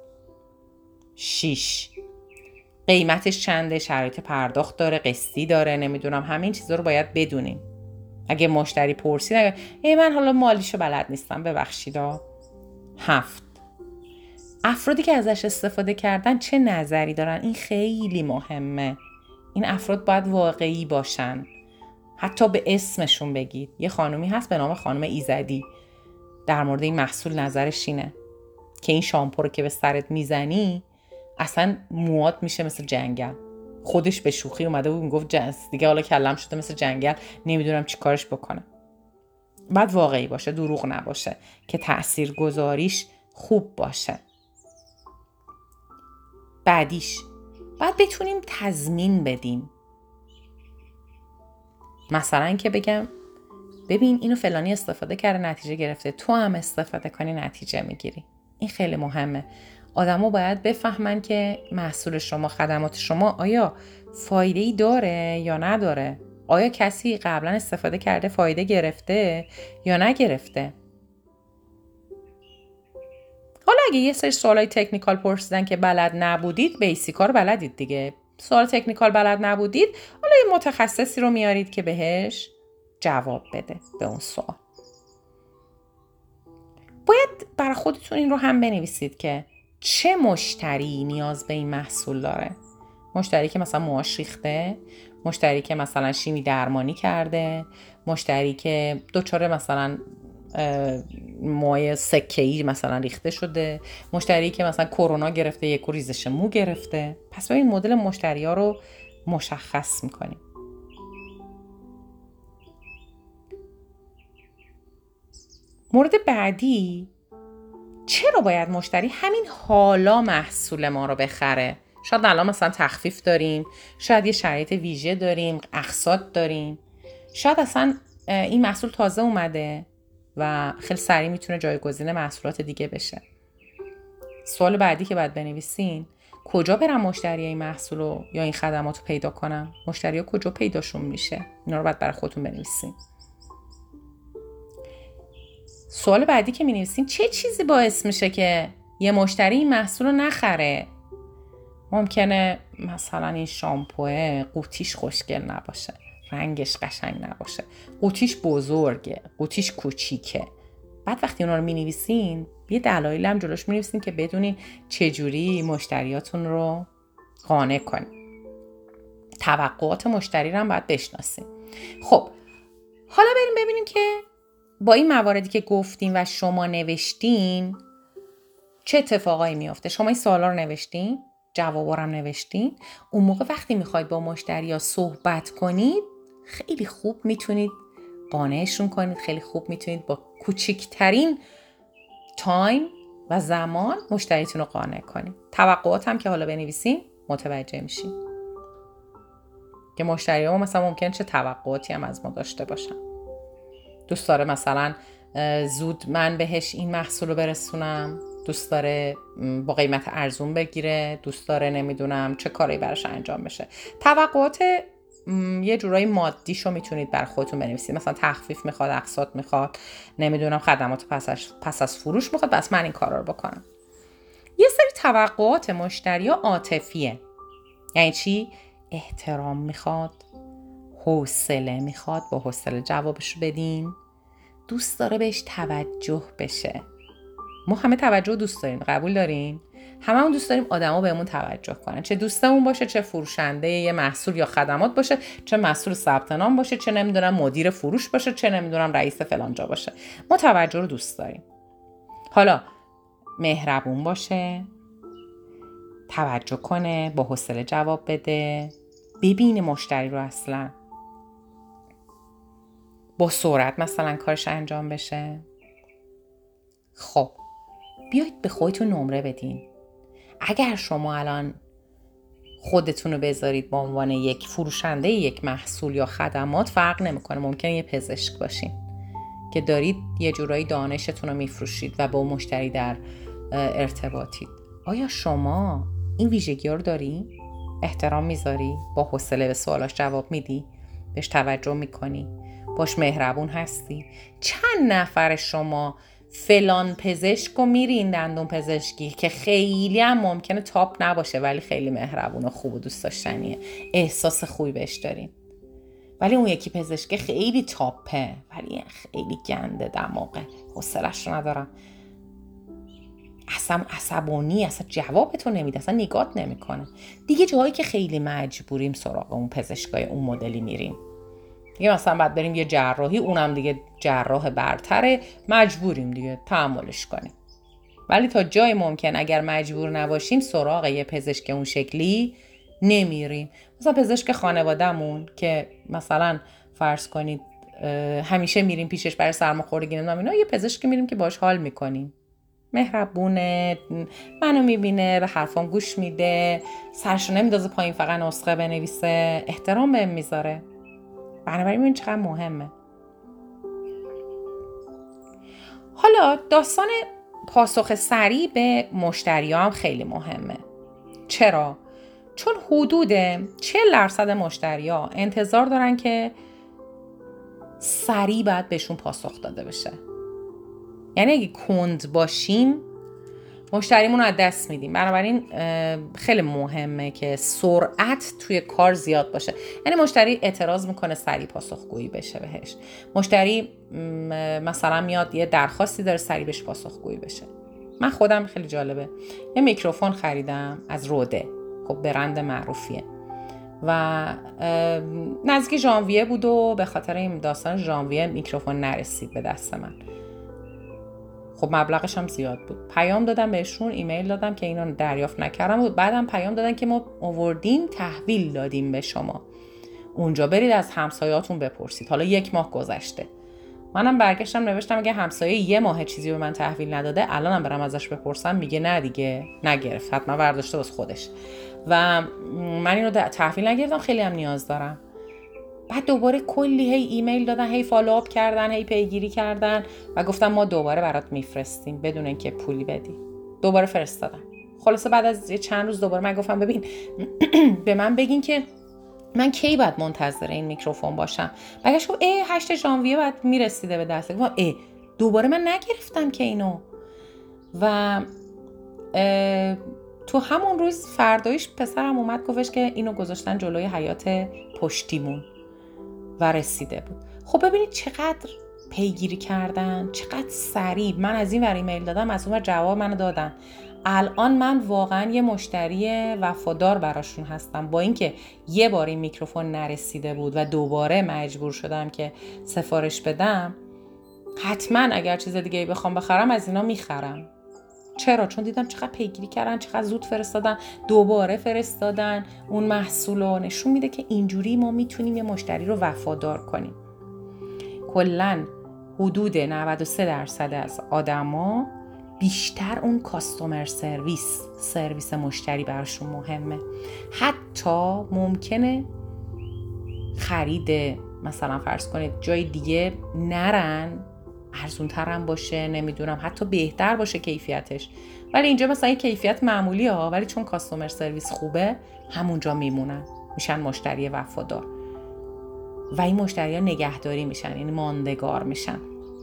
شش، قیمتش چنده؟ شرایط پرداخت داره؟ قسطی داره؟ نمیدونم، همین چیزا رو باید بدونیم. اگه مشتری پرسید اگه ای من حالا مالیشو بلد نیستم ببخشیدا. هفت، افرادی که ازش استفاده کردن چه نظری دارن؟ این خیلی مهمه. این افراد باید واقعی باشن، حتی به اسمشون بگید. یه خانومی هست به نام خانم ایزدی، در مورد این محصول نظرش اینه که این شامپو رو که به سرت میزنی اصلا موات میشه مثل جنگل. خودش به شوخی اومده بود میگفت جنس دیگه حالا کلم شده مثل جنگل، نمیدونم چی کارش بکنه. بعد واقعی باشه، دروغ نباشه که تاثیرگذاریش خوب باشه. بعدیش باید بتونیم تضمین بدیم. مثلا که بگم ببین اینو فلانی استفاده کرده نتیجه گرفته، تو هم استفاده کنی نتیجه میگیری. این خیلی مهمه. آدما باید بفهمن که محصول شما، خدمات شما آیا فایده‌ای داره یا نداره. آیا کسی قبلا استفاده کرده فایده گرفته یا نگرفته. حالا اگه یه سری سوالای تکنیکال پرسیدن که بلد نبودید، بیسیکا رو بلدید دیگه. سوال تکنیکال بلد نبودید، حالا یه متخصصی رو میارید که بهش جواب بده به اون سوال. باید برای خودتون این رو هم بنویسید که چه مشتری نیاز به این محصول داره. مشتری که مثلا موهاش ریخته، مشتری که مثلا شیمی درمانی کرده، مشتری که دچار مثلا موهای سکه‌ای مثلا ریخته شده، مشتری که مثلا کرونا گرفته، یک ریزش مو گرفته. پس این مدل مشتری ها رو مشخص میکنیم. مورد بعدی، چرا باید مشتری همین حالا محصول ما رو بخره؟ شاید الان مثلا تخفیف داریم، شاید یه شرایط ویژه داریم، اقساط داریم، شاید اصلا این محصول تازه اومده و خیلی سریع میتونه جایگزین محصولات دیگه بشه. سوال بعدی که باید بنویسین، کجا برم مشتری این محصول رو یا این خدمات رو پیدا کنم؟ مشتری ها کجا پیداشون میشه؟ اینا رو باید برای خودتون بنویسین. سوال بعدی که می‌نویسین، چه چیزی باعث میشه که یه مشتری این محصول رو نخره؟ ممکنه مثلا این شامپوه قوطیش خوشگل نباشه، رنگش قشنگ نباشه، قوطیش بزرگه، قوطیش کوچیکه. بعد وقتی اونا رو می‌نویسین، یه دلایل هم جلوش می‌نویسین که بدونین چجوری مشتریاتون رو قانع کنین. توقعات مشتری رو هم باید بشناسین. خب حالا بریم ببینیم که با این مواردی که گفتیم و شما نوشتین چه اتفاقایی میفته. شما این سوالا رو نوشتین، جوابا رو هم نوشتین. اون موقع وقتی میخواید با مشتری‌ها صحبت کنید، خیلی خوب میتونید قانعشون کنید، خیلی خوب میتونید با کوچکترین تایم و زمان مشتریتون رو قانع کنید. توقعات هم که حالا بنویسین متوجه میشین که مشتری‌ها مثلا ممکن چه توقعاتی هم از ما داشته باشن. دوست داره مثلا زود من بهش این محصول رو برسونم، دوست داره با قیمت ارزون بگیره، دوست داره نمیدونم چه کاری براش انجام بشه. توقعات یه جورایی مادیشو میتونید بر خودتون بنویسید. مثلا تخفیف میخواد، اقساط میخواد، نمیدونم خدمات پس, پس از فروش میخواد، بس من این کارا رو بکنم. یه سری توقعات مشتری ها عاطفیه. یعنی چی؟ احترام میخواد، حوصله میخواد، با حوصله جوابشو بدین، دوست داره بهش توجه بشه. ما همه توجه دوست داریم، قبول داریم؟ همه هم دوست داریم آدما بهمون توجه کنن، چه دوستمون باشه، چه فروشنده یه محصول یا خدمات باشه، چه مسئول ثبت نام باشه، چه نمیدونم مدیر فروش باشه، چه نمیدونم رئیس فلان جا باشه. ما توجه رو دوست داریم. حالا مهربون باشه، توجه کنه، با حوصله جواب بده، ببینه مشتری رو، اصلا با سرعت مثلا کارش انجام بشه. خب بیایید به خودتون نمره بدین. اگر شما الان خودتون رو بذارید به عنوان یک فروشنده یک محصول یا خدمات، فرق نمیکنه، ممکنه یه پزشک باشین که دارید یه جورایی دانشتون رو میفروشید و با مشتری در ارتباطید. آیا شما این ویژگی رو داری؟ احترام میذاری؟ با حوصله به سوالاش جواب میدی؟ بهش توجه میکنی؟ باش مهربون هستی؟ چند نفر شما فلان پزشک رو میرین دندون پزشکی که خیلی هم ممکنه تاپ نباشه ولی خیلی مهربون و خوب و دوست داشتنیه، احساس خوبی بهش دارین. ولی اون یکی پزشک خیلی تاپه ولی خیلی گنده دماغه، حوصله‌اش رو ندارم، اصلا عصبانی، اصلا جوابتو نمیده، اصلا نگات نمیکنه. دیگه جایی که خیلی مجبوریم سراغ اون پزشکای اون مدلی میریم. دیگه مثلا بعد بریم یه جراحی، اونم دیگه جراح برتره، مجبوریم دیگه تحملش کنیم. ولی تا جای ممکن اگر مجبور نباشیم سراغ یه پزشک اون شکلی نمیریم. مثلا پزشک خانواده‌مون که مثلا فرض کنید همیشه میریم پیشش برای سرماخوردگی نمیدونم اینا، یه پزشکی میریم که باش حال میکنیم، مهربونه، منو میبینه، به حرفام گوش میده، سرشو نمیندازه پایین فقط نسخه بنویسه، احترام بهم میذاره. بنابراین این چقدر مهمه. حالا داستان پاسخ سریع به مشتری ها هم خیلی مهمه. چرا؟ چون حدود چهل درصد مشتری ها انتظار دارن که سریع باید بهشون پاسخ داده بشه. یعنی اگه کند باشیم مشتریمون رو از دست میدیم. بنابراین خیلی مهمه که سرعت توی کار زیاد باشه. یعنی مشتری اعتراض میکنه سریع پاسخگویی بشه بهش. مشتری مثلا میاد یه درخواستی داره سریع بهش پاسخگویی بشه. من خودم خیلی جالبه یه میکروفون خریدم از روده. خب برند معروفیه و نزدیک ژانویه بود و به خاطر این داستان ژانویه میکروفون نرسید به دست من. خب مبلغش هم زیاد بود. پیام دادم بهشون، ایمیل دادم که اینو دریافت نکردم و بعدم پیام دادن که ما آوردیم تحویل دادیم به شما، اونجا برید از همسایه‌هاتون بپرسید. حالا یک ماه گذشته. منم برگشتم نوشتم اگه همسایه یه ماه چیزی به من تحویل نداده الانم برام ازش بپرسم، میگه نه دیگه نگرفت، حتما برداشته واسه خودش و من اینو تحویل نگرفتم، خیلی هم نیاز دارم. بعد دوباره کلی هی ایمیل دادن، هی فالوآپ کردن، هی پیگیری کردن و گفتم ما دوباره برات میفرستیم بدون اینکه پولی بدی. دوباره فرستادم. خلاصه بعد از چند روز دوباره من گفتم ببین به من بگین که من کی باید منتظر این میکروفون باشم. بعدش گفت ای هشت ژانویه بعد میرسیده به دست. گفتم ای دوباره من نگرفتم که اینو. و تو همون روز فردایش پسرم اومد گفتش که اینو گذاشتن جلوی حیاط پشتیمون و رسیده بود. خب ببینید چقدر پیگیری کردن، چقدر سریع. من از این ور ایمیل دادم، از اون ور جواب منو دادن. الان من واقعا یه مشتری وفادار براشون هستم. با اینکه یه بار این میکروفون نرسیده بود و دوباره مجبور شدم که سفارش بدم، حتما اگر چیز دیگه بخوام بخرم از اینا میخرم. چرا؟ چون دیدم چقدر پیگیری کردن، چقدر زود فرستادن، دوباره فرستادن. اون محصول رو نشون میده که اینجوری ما میتونیم یه مشتری رو وفادار کنیم. کلاً حدود نود و سه درصد از آدما بیشتر اون کاستومر سرویس، سرویس مشتری براشون مهمه. حتی ممکنه خرید مثلا فرض کنید جای دیگه نرن، ارزون ترم باشه، نمیدونم حتی بهتر باشه کیفیتش، ولی اینجا مثلا یه کیفیت معمولی ها، ولی چون کاستومر سرویس خوبه همونجا میمونن، میشن مشتری وفادار و این مشتری ها نگهداری میشن، یعنی ماندگار میشن.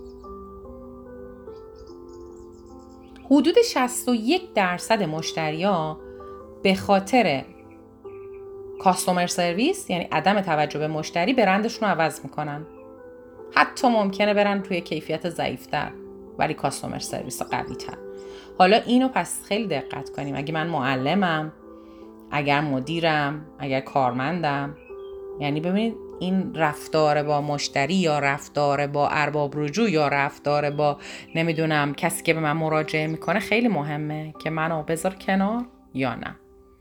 حدود شصت و یک درصد مشتری ها به خاطر کاستومر سرویس، یعنی عدم توجه به مشتری، برندشون رو عوض میکنن. حتی ممکنه برن توی کیفیت ضعیفتر ولی کاستومر سرویس قوی تر. حالا اینو پس خیلی دقت کنیم. اگه من معلمم، اگر مدیرم، اگر کارمندم، یعنی ببینید این رفتار با مشتری یا رفتار با ارباب رجوع یا رفتار با نمیدونم کسی که به من مراجعه میکنه خیلی مهمه که منو بذار کنار یا نه.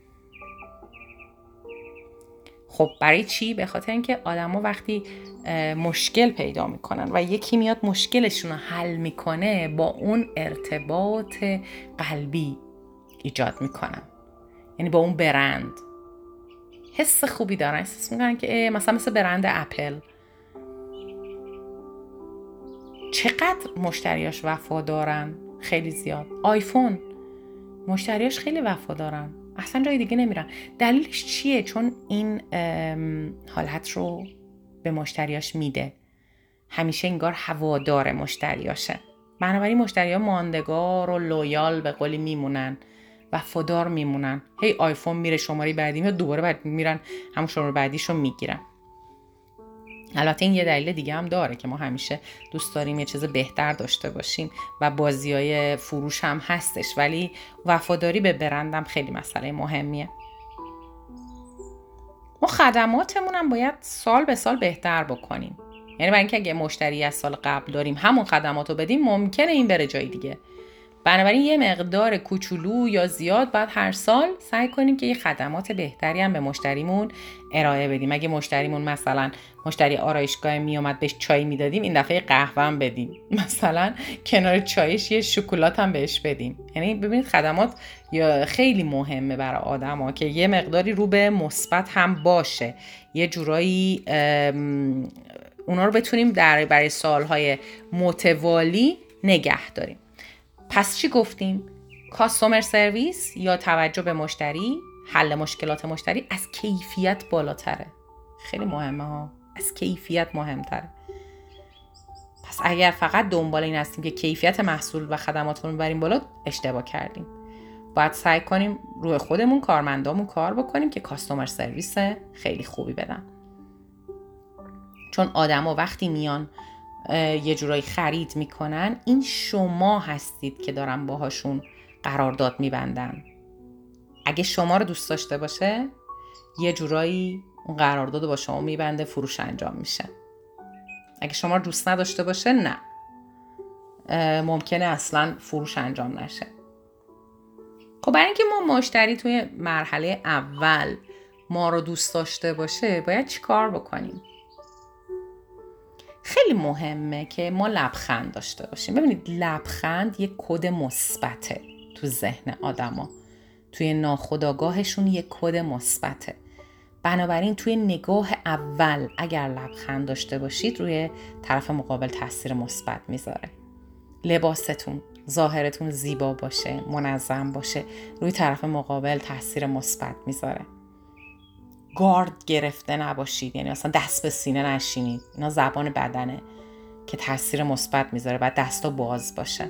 خب برای چی؟ به خاطر اینکه آدما وقتی مشکل پیدا میکنن و یکی میاد مشکلشون رو حل میکنه، با اون ارتباط قلبی ایجاد میکنن، یعنی با اون برند حس خوبی دارن، احساس میکنن که مثلا مثل برند اپل چقدر مشتریاش وفادارن، خیلی زیاد. آیفون مشتریاش خیلی وفادارن، اصلا جای دیگه نمیرن. دلیلش چیه؟ چون این حالت رو به مشتریاش میده، همیشه انگار هوادار مشتریاشه. بنابراین مشتری‌ها ماندگار و لویال به قولی میمونن، وفادار میمونن. هی آیفون میره شماره بعدی میاد، دوباره بعد میرن همون شماره بعدیشو میگیرن. البته این یه دلیل دیگه هم داره که ما همیشه دوست داریم یه چیز بهتر داشته باشیم و بازیای فروش هم هستش، ولی وفاداری به برندم خیلی مسئله مهمیه. ما خدماتمون هم باید سال به سال بهتر بکنیم. یعنی برای اینکه اگه مشتری از سال قبل داریم همون خدماتو بدیم، ممکنه این بره جای دیگه. بنابراین یه مقدار کوچولو یا زیاد بعد هر سال سعی کنیم که یه خدمات بهتری هم به مشتریمون ارائه بدیم. اگه مشتریمون مثلا مشتری آرایشگاه می اومد بهش چای میدادیم، این دفعه قهوه هم بدیم، مثلا کنار چایش یه شکلات هم بهش بدیم. یعنی ببینید خدمات یا خیلی مهمه برای آدما که یه مقداری رو به مثبت هم باشه، یه جورایی اونا رو بتونیم در برای سالهای متوالی نگه داریم. پس چی گفتیم؟ کاستومر سرویس یا توجه به مشتری، حل مشکلات مشتری از کیفیت بالاتره. خیلی مهمه ها، از کیفیت مهمتره. پس اگر فقط دنبال این هستیم که کیفیت محصول و خدماتمون رو ببریم بالا، اشتباه کردیم. باید سعی کنیم روی خودمون، کارمندامون کار بکنیم که کاستومر سرویس خیلی خوبی بدن. چون آدما وقتی میان یه جورایی خرید میکنن، این شما هستید که دارن باهاشون قرارداد میبندن. اگه شما رو دوست داشته باشه، یه جورایی اون قرارداد با شما میبنده، فروش انجام میشه. اگه شما رو دوست نداشته باشه، نه، ممکنه اصلا فروش انجام نشه. خب برای اینکه ما مشتری توی مرحله اول ما رو دوست داشته باشه، باید چی کار بکنیم؟ خیلی مهمه که ما لبخند داشته باشیم. ببینید، لبخند یک کد مثبته تو ذهن آدما، توی ناخودآگاهشون یک کد مثبته. بنابراین توی نگاه اول اگر لبخند داشته باشید، روی طرف مقابل تاثیر مثبت میذاره. لباستون، ظاهرتون زیبا باشه، منظم باشه، روی طرف مقابل تاثیر مثبت میذاره. گارد گرفته نباشید، یعنی اصلا دست به سینه نشینید. اینا زبان بدنه که تاثیر مثبت میذاره. بعد دستا باز باشه.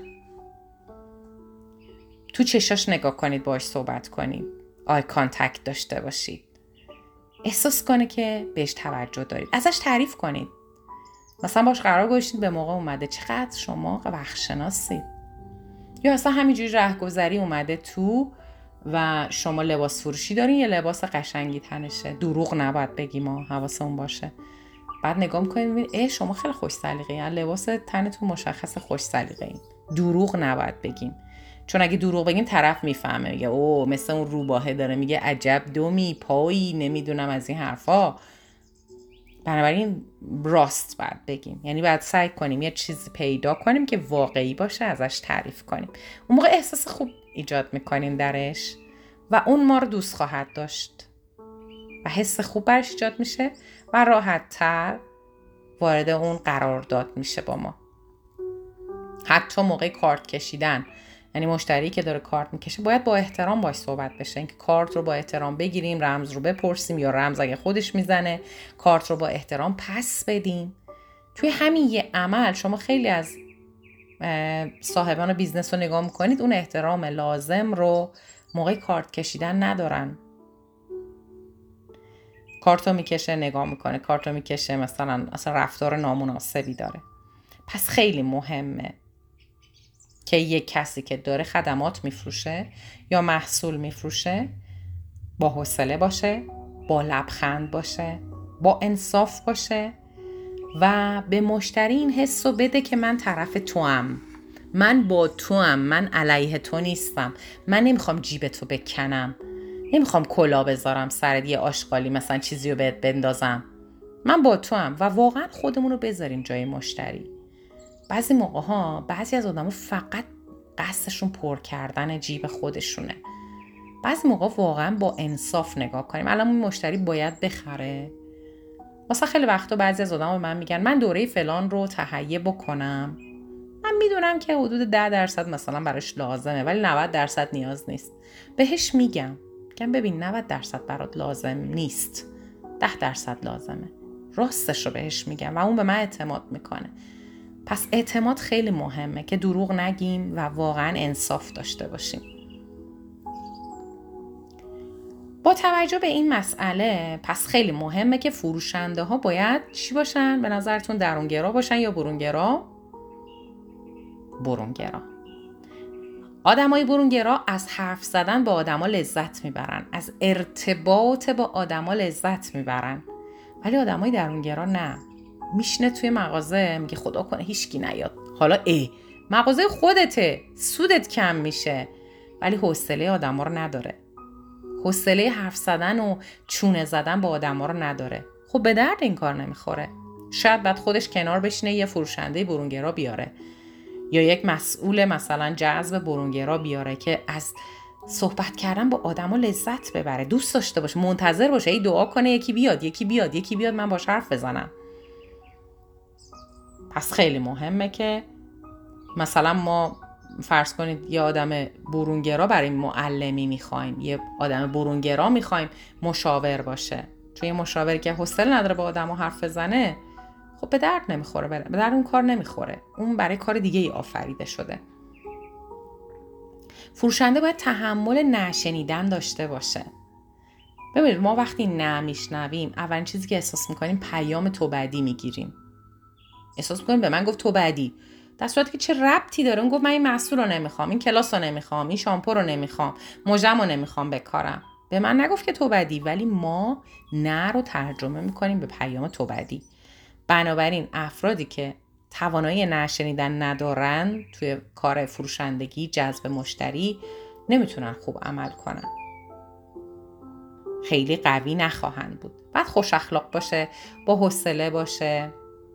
تو چشاش نگاه کنید، باهاش صحبت کنید، آی کانتکت داشته باشید. احساس کنه که بهش توجه دارید. ازش تعریف کنید. مثلا باش قرار گذاشتید، به موقع اومده، چقدر شما وقت شناسید. یا اصلا همینجوری رهگذری اومده تو و شما لباس فروشی دارین، یه لباس قشنگی تنشه. دروغ نباید بگیم، ما حواسمون باشه. بعد نگاه می‌کنید می‌بینید ای شما خیلی خوش سلیقه‌ای، لباس تنتون مشخص خوش سلیقه‌ای. دروغ نباید بگیم، چون اگه دروغ بگیم طرف میفهمه، میگه او مثل اون روباهه داره میگه عجب دومی پایی، نمیدونم از این حرفا. بنابراین راست باید بگیم، یعنی باید سعی کنیم یه چیز پیدا کنیم که واقعی باشه، ازش تعریف کنیم. اون موقع احساس خوب ایجاد میکنیم درش و اون ما رو دوست خواهد داشت و حس خوب برش ایجاد میشه و راحت تر وارد اون قرارداد میشه با ما. حتی موقع کارت کشیدن، یعنی مشتری که داره کارت میکشه باید با احترام باش صحبت بشه. اینکه کارت رو با احترام بگیریم، رمز رو بپرسیم، یا رمز اگه خودش میزنه کارت رو با احترام پس بدیم. توی همین یه عمل شما خیلی از صاحبان بیزنس رو نگاه میکنید، اون احترام لازم رو موقع کارت کشیدن ندارن. کارت رو میکشه، نگاه میکنه، کارت رو میکشه، مثلا اصلا رفتار نامناسبی داره. پس خیلی مهمه که یک کسی که داره خدمات میفروشه یا محصول میفروشه با حوصله باشه، با لبخند باشه، با انصاف باشه و به مشتری این حس رو بده که من طرف توام، من با توام، من علیه تو نیستم، من نمیخوام جیب تو بکنم، نمیخوام کلا بذارم سرت، یه آشغالی مثلا چیزی رو بهت بندازم، من با توام. و واقعا خودمون رو بذاریم جای مشتری. بعضی موقع ها بعضی از آدم‌ها فقط قصدشون پر کردن جیب خودشونه. بعضی موقع واقعا با انصاف نگاه کنیم. الان اون مشتری باید بخره. واسه خیلی وقتا بعضی از آدم‌ها به من میگن من دوره فلان رو تهیه بکنم. من میدونم که حدود ده درصد مثلا براش لازمه، ولی نود درصد نیاز نیست. بهش میگم میگم ببین نود درصد برات لازم نیست، ده درصد لازمه. راستش رو بهش میگم و اون به من اعتماد میکنه. پس اعتماد خیلی مهمه که دروغ نگیم و واقعا انصاف داشته باشیم. با توجه به این مسئله پس خیلی مهمه که فروشنده ها باید چی باشن؟ به نظرتون درونگرا باشن یا برونگرا؟ برونگرا. آدمای برونگرا از حرف زدن با آدما لذت میبرن، از ارتباط با آدما لذت میبرن، ولی آدمای درونگرا نه. میشنه توی مغازه میگه خدا کنه هیچکی نیاد، حالا ای مغازه خودته، سودت کم میشه، ولی حوصله آدما رو نداره. حوصله حرف زدن و چونه زدن با آدما رو نداره. خب به درد این کار نمیخوره. شاید بعد خودش کنار بشینه یه فروشنده برونگرا بیاره یا یک مسئول مثلا جذب برونگرا بیاره که از صحبت کردن با آدما لذت ببره، دوست داشته باشه، منتظر باشه ای دعا کنه یکی بیاد یکی بیاد یکی بیاد من باهاش حرف بزنم. پس خیلی مهمه که مثلا ما فرض کنید یه آدم برونگرا برای معلمی میخوایم، یه آدم برونگرا میخوایم مشاور باشه، چون یه مشاوری که حوصله نداره با آدمو حرف بزنه خب به درد نمیخوره، به درد اون کار نمیخوره، اون برای کار دیگه ای آفریده شده. فروشنده باید تحمل نشنیدن داشته باشه. ببینید ما وقتی نمیشنویم اولین چیزی که احساس میکنیم پیام تو بدی میگیریم. احساس میکنیم به من گفت تو بدی، در صورتی که چه ربطی داره؟ اون گفت من این محصول رو نمیخوام، این کلاس رو نمیخوام، این شامپو رو نمیخوام، مژم رو نمیخوام بکارم. به من نگفت که تو بدی، ولی ما نه رو ترجمه میکنیم به پیام تو بدی. بنابراین افرادی که توانایی نشنیدن ندارن توی کار فروشندگی، جذب مشتری، نمیتونن خوب عمل کنن، خیلی قوی نخواهند بود. بعد خوش اخلاق باشه، با حوصله باشه،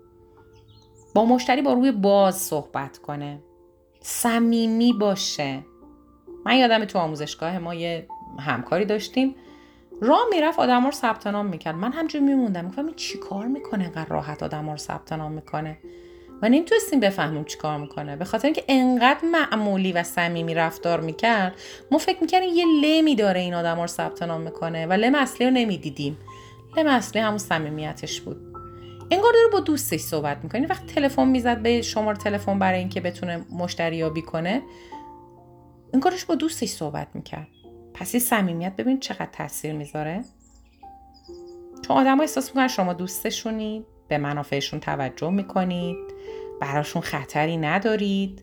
با مشتری با روی باز صحبت کنه، صمیمی باشه. من یادم تو آموزشگاه ما یه همکاری داشتیم، راه میرفت آدما رو ثبت نام میکرد، من همجوری میموندم میگفتم این چی کار میکنه انقدر راحت آدما رو ثبت نام میکنه و نمیتونستیم بفهمیم چی کار میکنه، به خاطر اینکه انقدر معمولی و صمیمی رفتار میکرد ما فکر میکردیم یه لمی داره این آدما رو ثبت نام میکنه و لم اصلی رو نمیدیدیم. لم اصلی همون صمیمیتش بود. انگار داره با دوستش صحبت میکنه. وقتی تلفن میزد به شماره تلفن برای اینکه بتونه مشتری یابی کنه، انگارش با دوستش صحبت میکرد. پس این صمیمیت ببین چقدر تاثیر میذاره، چون آدم‌ها احساس میکنن شما دوستشونید، به منافعشون توجه میکنید، براشون خطری ندارید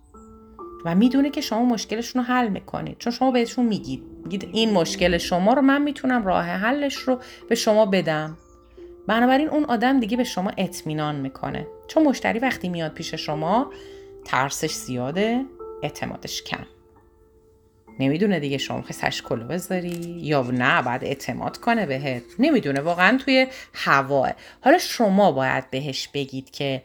و میدونه که شما مشکلشون رو حل میکنید، چون شما بهشون میگید میگید این مشکل شما رو من میتونم راه حلش رو به شما بدم. بنابراین اون آدم دیگه به شما اطمینان میکنه، چون مشتری وقتی میاد پیش شما ترسش زیاده، اعتمادش کم، نمیدونه دیگه شما میخوای سرش کلو بذاری یا نه باید اعتماد کنه بهت، نمیدونه، واقعا توی هواه. حالا شما باید بهش بگید که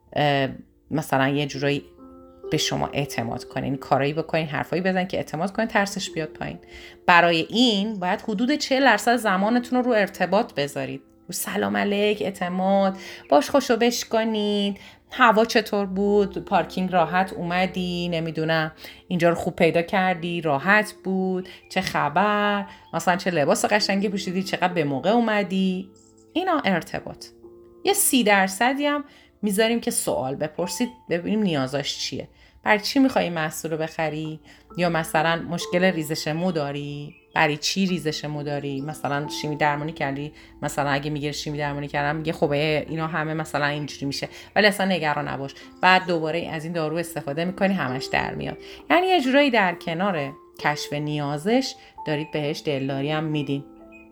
مثلا یه جورایی به شما اعتماد کنین، کارایی بکنین، حرفایی بزن که اعتماد کنین، ترسش بیاد پایین. برای این باید حدود چهل درصد زمانتون رو رو ارتباط بذارید، رو سلام علیک، اعتماد، باش خوشو بشکنید، هوا چطور بود، پارکینگ راحت اومدی، نمیدونم اینجا رو خوب پیدا کردی، راحت بود، چه خبر، مثلا چه لباس قشنگی پوشیدی، چقدر به موقع اومدی. اینا ارتباط. یه سی درصدی هم میذاریم که سوال بپرسید ببینیم نیازاش چیه، برای چی میخوایی محصول رو بخری، یا مثلا مشکل ریزش مو داری، برای چی ریزش مو داری، مثلا شیمی درمانی کردی، مثلا اگه میگه شیمی درمانی کردم میگه خب اینا همه مثلا اینجوری میشه، ولی اصلا نگران نباش، بعد دوباره از این دارو استفاده میکنی همش در میاد. یعنی یه جورایی در کنار کشف نیازش دارید بهش دلداری هم میدین.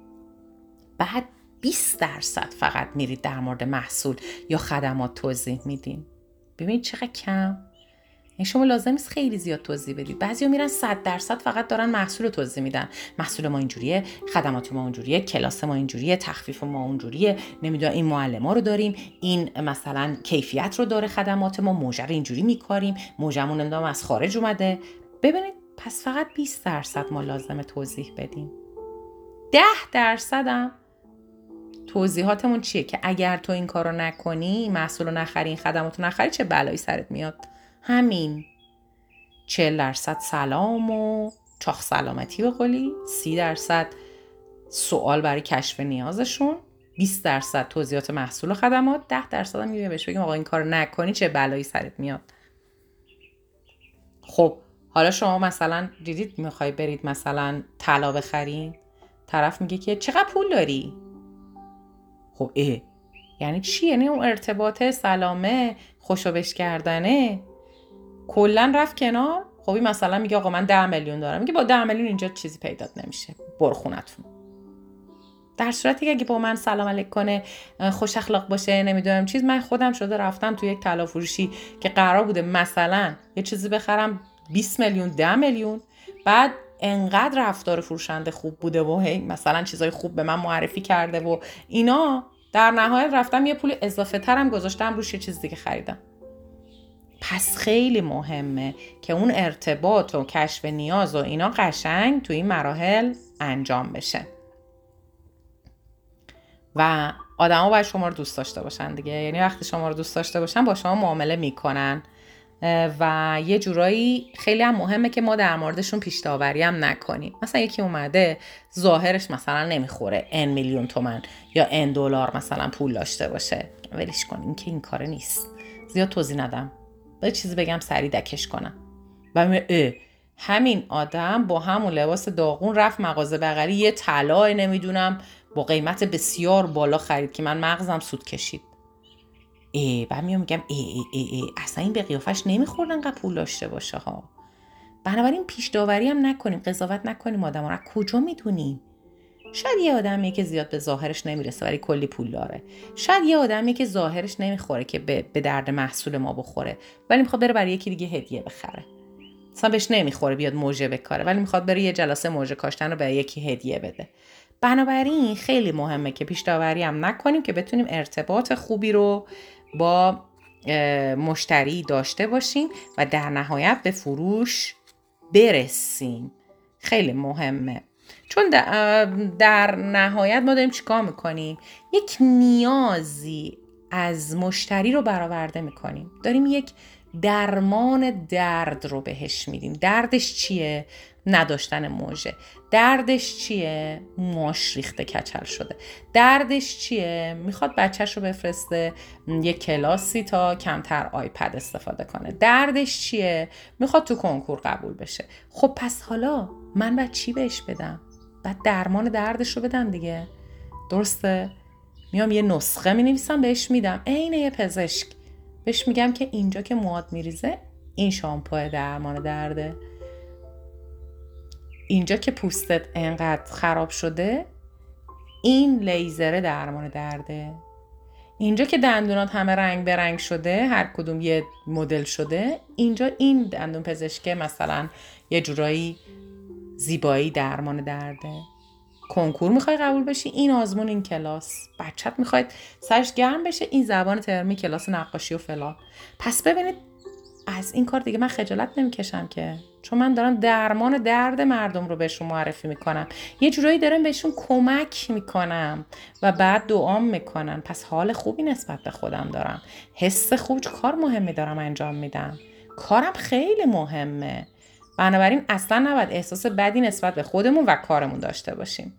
بعد بیست درصد فقط میرید در مورد محصول یا خدمات توضیح میدین. ببینید چقدر کم. این شما لازم نیست خیلی زیاد توضیح بدید. بعضیا میرن صد درصد فقط دارن محصول رو توضیح میدن، محصول ما اینجوریه، خدمات ما اونجوریه، کلاس ما اینجوریه، تخفیف ما اونجوریه، نمیدونم این معلما رو داریم، این مثلا کیفیت رو داره خدمات ما، موجه رو اینجوری میکاریم، موجمون نمیدونم از خارج اومده. ببینید پس فقط بیست درصد ما لازمه توضیح بدیم. ده درصد هم توضیحاتمون چیه که اگر تو این کارو نکنی، محصول رو نخری، این خدمات رو نخری، چه بلایی سرت میاد. همین. چهل درصد سلام و چاخ سلامتی به قولی، سی درصد سوال برای کشف نیازشون، بیست درصد توضیحات محصول و خدمات، ده درصد هم میگه بهش بگیم آقا این کارو نکنی چه بلایی سرت میاد. خب حالا شما مثلا دیدید میخوای برید مثلا طلا بخرین، طرف میگه که چقدر پول داری؟ خب اه یعنی چی؟ یعنی اون ارتباط سلامه، خوشو بش کردنه کلن رفت کنار. خب این مثلا میگه آقا من ده میلیون دارم، میگه با ده میلیون اینجا چیزی پیدات نمیشه، برو خونتون. در صورتی که اگه با من سلام علیک کنه، خوش اخلاق باشه، نمیدونم چیز، من خودم شده رفتم تو یک طلا فروشی که قرار بوده مثلا یه چیزی بخرم بیست میلیون، ده میلیون، بعد انقدر رفتار فروشنده خوب بوده و هی مثلا چیزای خوب به من معرفی کرده و اینا، در نهایت رفتم یه پول اضافه ترم گذاشتم روش یه چیز دیگه خریدم. پس خیلی مهمه که اون ارتباط و کشف نیاز و اینا قشنگ توی این مراحل انجام بشه و آدما باید شما رو دوست داشته باشن دیگه. یعنی وقتی شما رو دوست داشته باشن با شما معامله میکنن و یه جورایی خیلی هم مهمه که ما در موردشون پیش داوری هم نکنیم. مثلا یکی اومده ظاهرش مثلا نمیخوره ان میلیون تومن یا ان دلار مثلا پول داشته باشه، ولش کن، این که این کاره نیست، زیاد توضیح ندم، یه چیزی بگم سری دکش کنم. و می همین آدم با همون لباس داغون رفت مغازه بغلی یه طلا نمیدونم با قیمت بسیار بالا خرید که من مغزم سود کشید. ای بعد میام میگم ای ای ای ای اصلا این به قیافش نمیخورد انقدر پول داشته باشه ها. بنابراین پیش داوری هم نکنیم، قضاوت نکنیم آدما رو. کجا میدونیم؟ شاید یه آدمی که زیاد به ظاهرش نمیرسه ولی کلی پول داره. شاید یه آدمی که ظاهرش نمیخوره که به, به درد محصول ما بخوره ولی میخواد بره برای یکی دیگه هدیه بخره. مثلا بهش نمیخوره بیاد موژه بکاره ولی میخواد بره یه جلسه موژه کاشتن رو به یکی هدیه بده. بنابراین خیلی مهمه که پیش داوری هم نکنیم که بتونیم ارتباط خوبی رو با مشتری داشته باشیم و در نهایت به فروش برسیم. خیلی مهمه، چون در نهایت ما داریم چیکار میکنیم؟ یک نیازی از مشتری رو برآورده میکنیم، داریم یک درمان درد رو بهش میدیم. دردش چیه؟ نداشتن موژه. دردش چیه؟ ماش ریخته کچل شده. دردش چیه؟ میخواد بچهش رو بفرسته یک کلاسی تا کمتر آیپد استفاده کنه. دردش چیه؟ میخواد تو کنکور قبول بشه. خب پس حالا من باید چی بهش بدم؟ باید درمان دردش رو بدم دیگه، درسته؟ میام یه نسخه مینویسم بهش میدم، عین یه پزشک بهش میگم که اینجا که موهات میریزه این شامپو درمان درده، اینجا که پوستت انقدر خراب شده این لیزر درمان درده، اینجا که دندونات همه رنگ به رنگ شده هر کدوم یه مدل شده اینجا این دندون پزشک مثلا یه جورایی زیبایی درمان درده. کنکور میخوای قبول بشی این آزمون این کلاس، بچت میخواید سرش گرم بشه این زبان ترمی کلاس نقاشی و فلان. پس ببینید از این کار دیگه من خجالت نمیکشم که، چون من دارم درمان درد مردم رو بهشون معرفی میکنم، یه جورایی دارم بهشون کمک میکنم و بعد دعام میکنن. پس حال خوبی نسبت به خودم دارم، حس خوب، کار مهمی دارم انجام میدم، کارم خیلی مهمه. بنابراین اصلا نباید احساس بدی نسبت به خودمون و کارمون داشته باشیم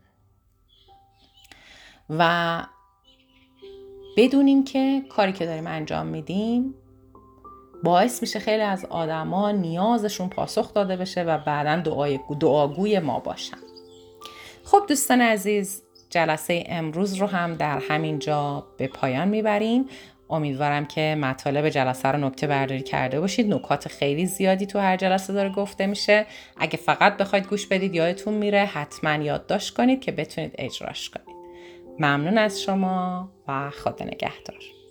و بدونیم که کاری که داریم انجام میدیم باعث میشه خیلی از آدما نیازشون پاسخ داده بشه و بعداً دعای دعاگوی ما باشن. خب دوستان عزیز، جلسه امروز رو هم در همین جا به پایان میبریم. امیدوارم که مطالب جلسه رو نکته برداری کرده باشید. نکات خیلی زیادی تو هر جلسه داره گفته میشه. اگه فقط بخواید گوش بدید یادتون میره، حتما یادداشت کنید که بتونید اجراش کنید. ممنون از شما و خدا نگهدار.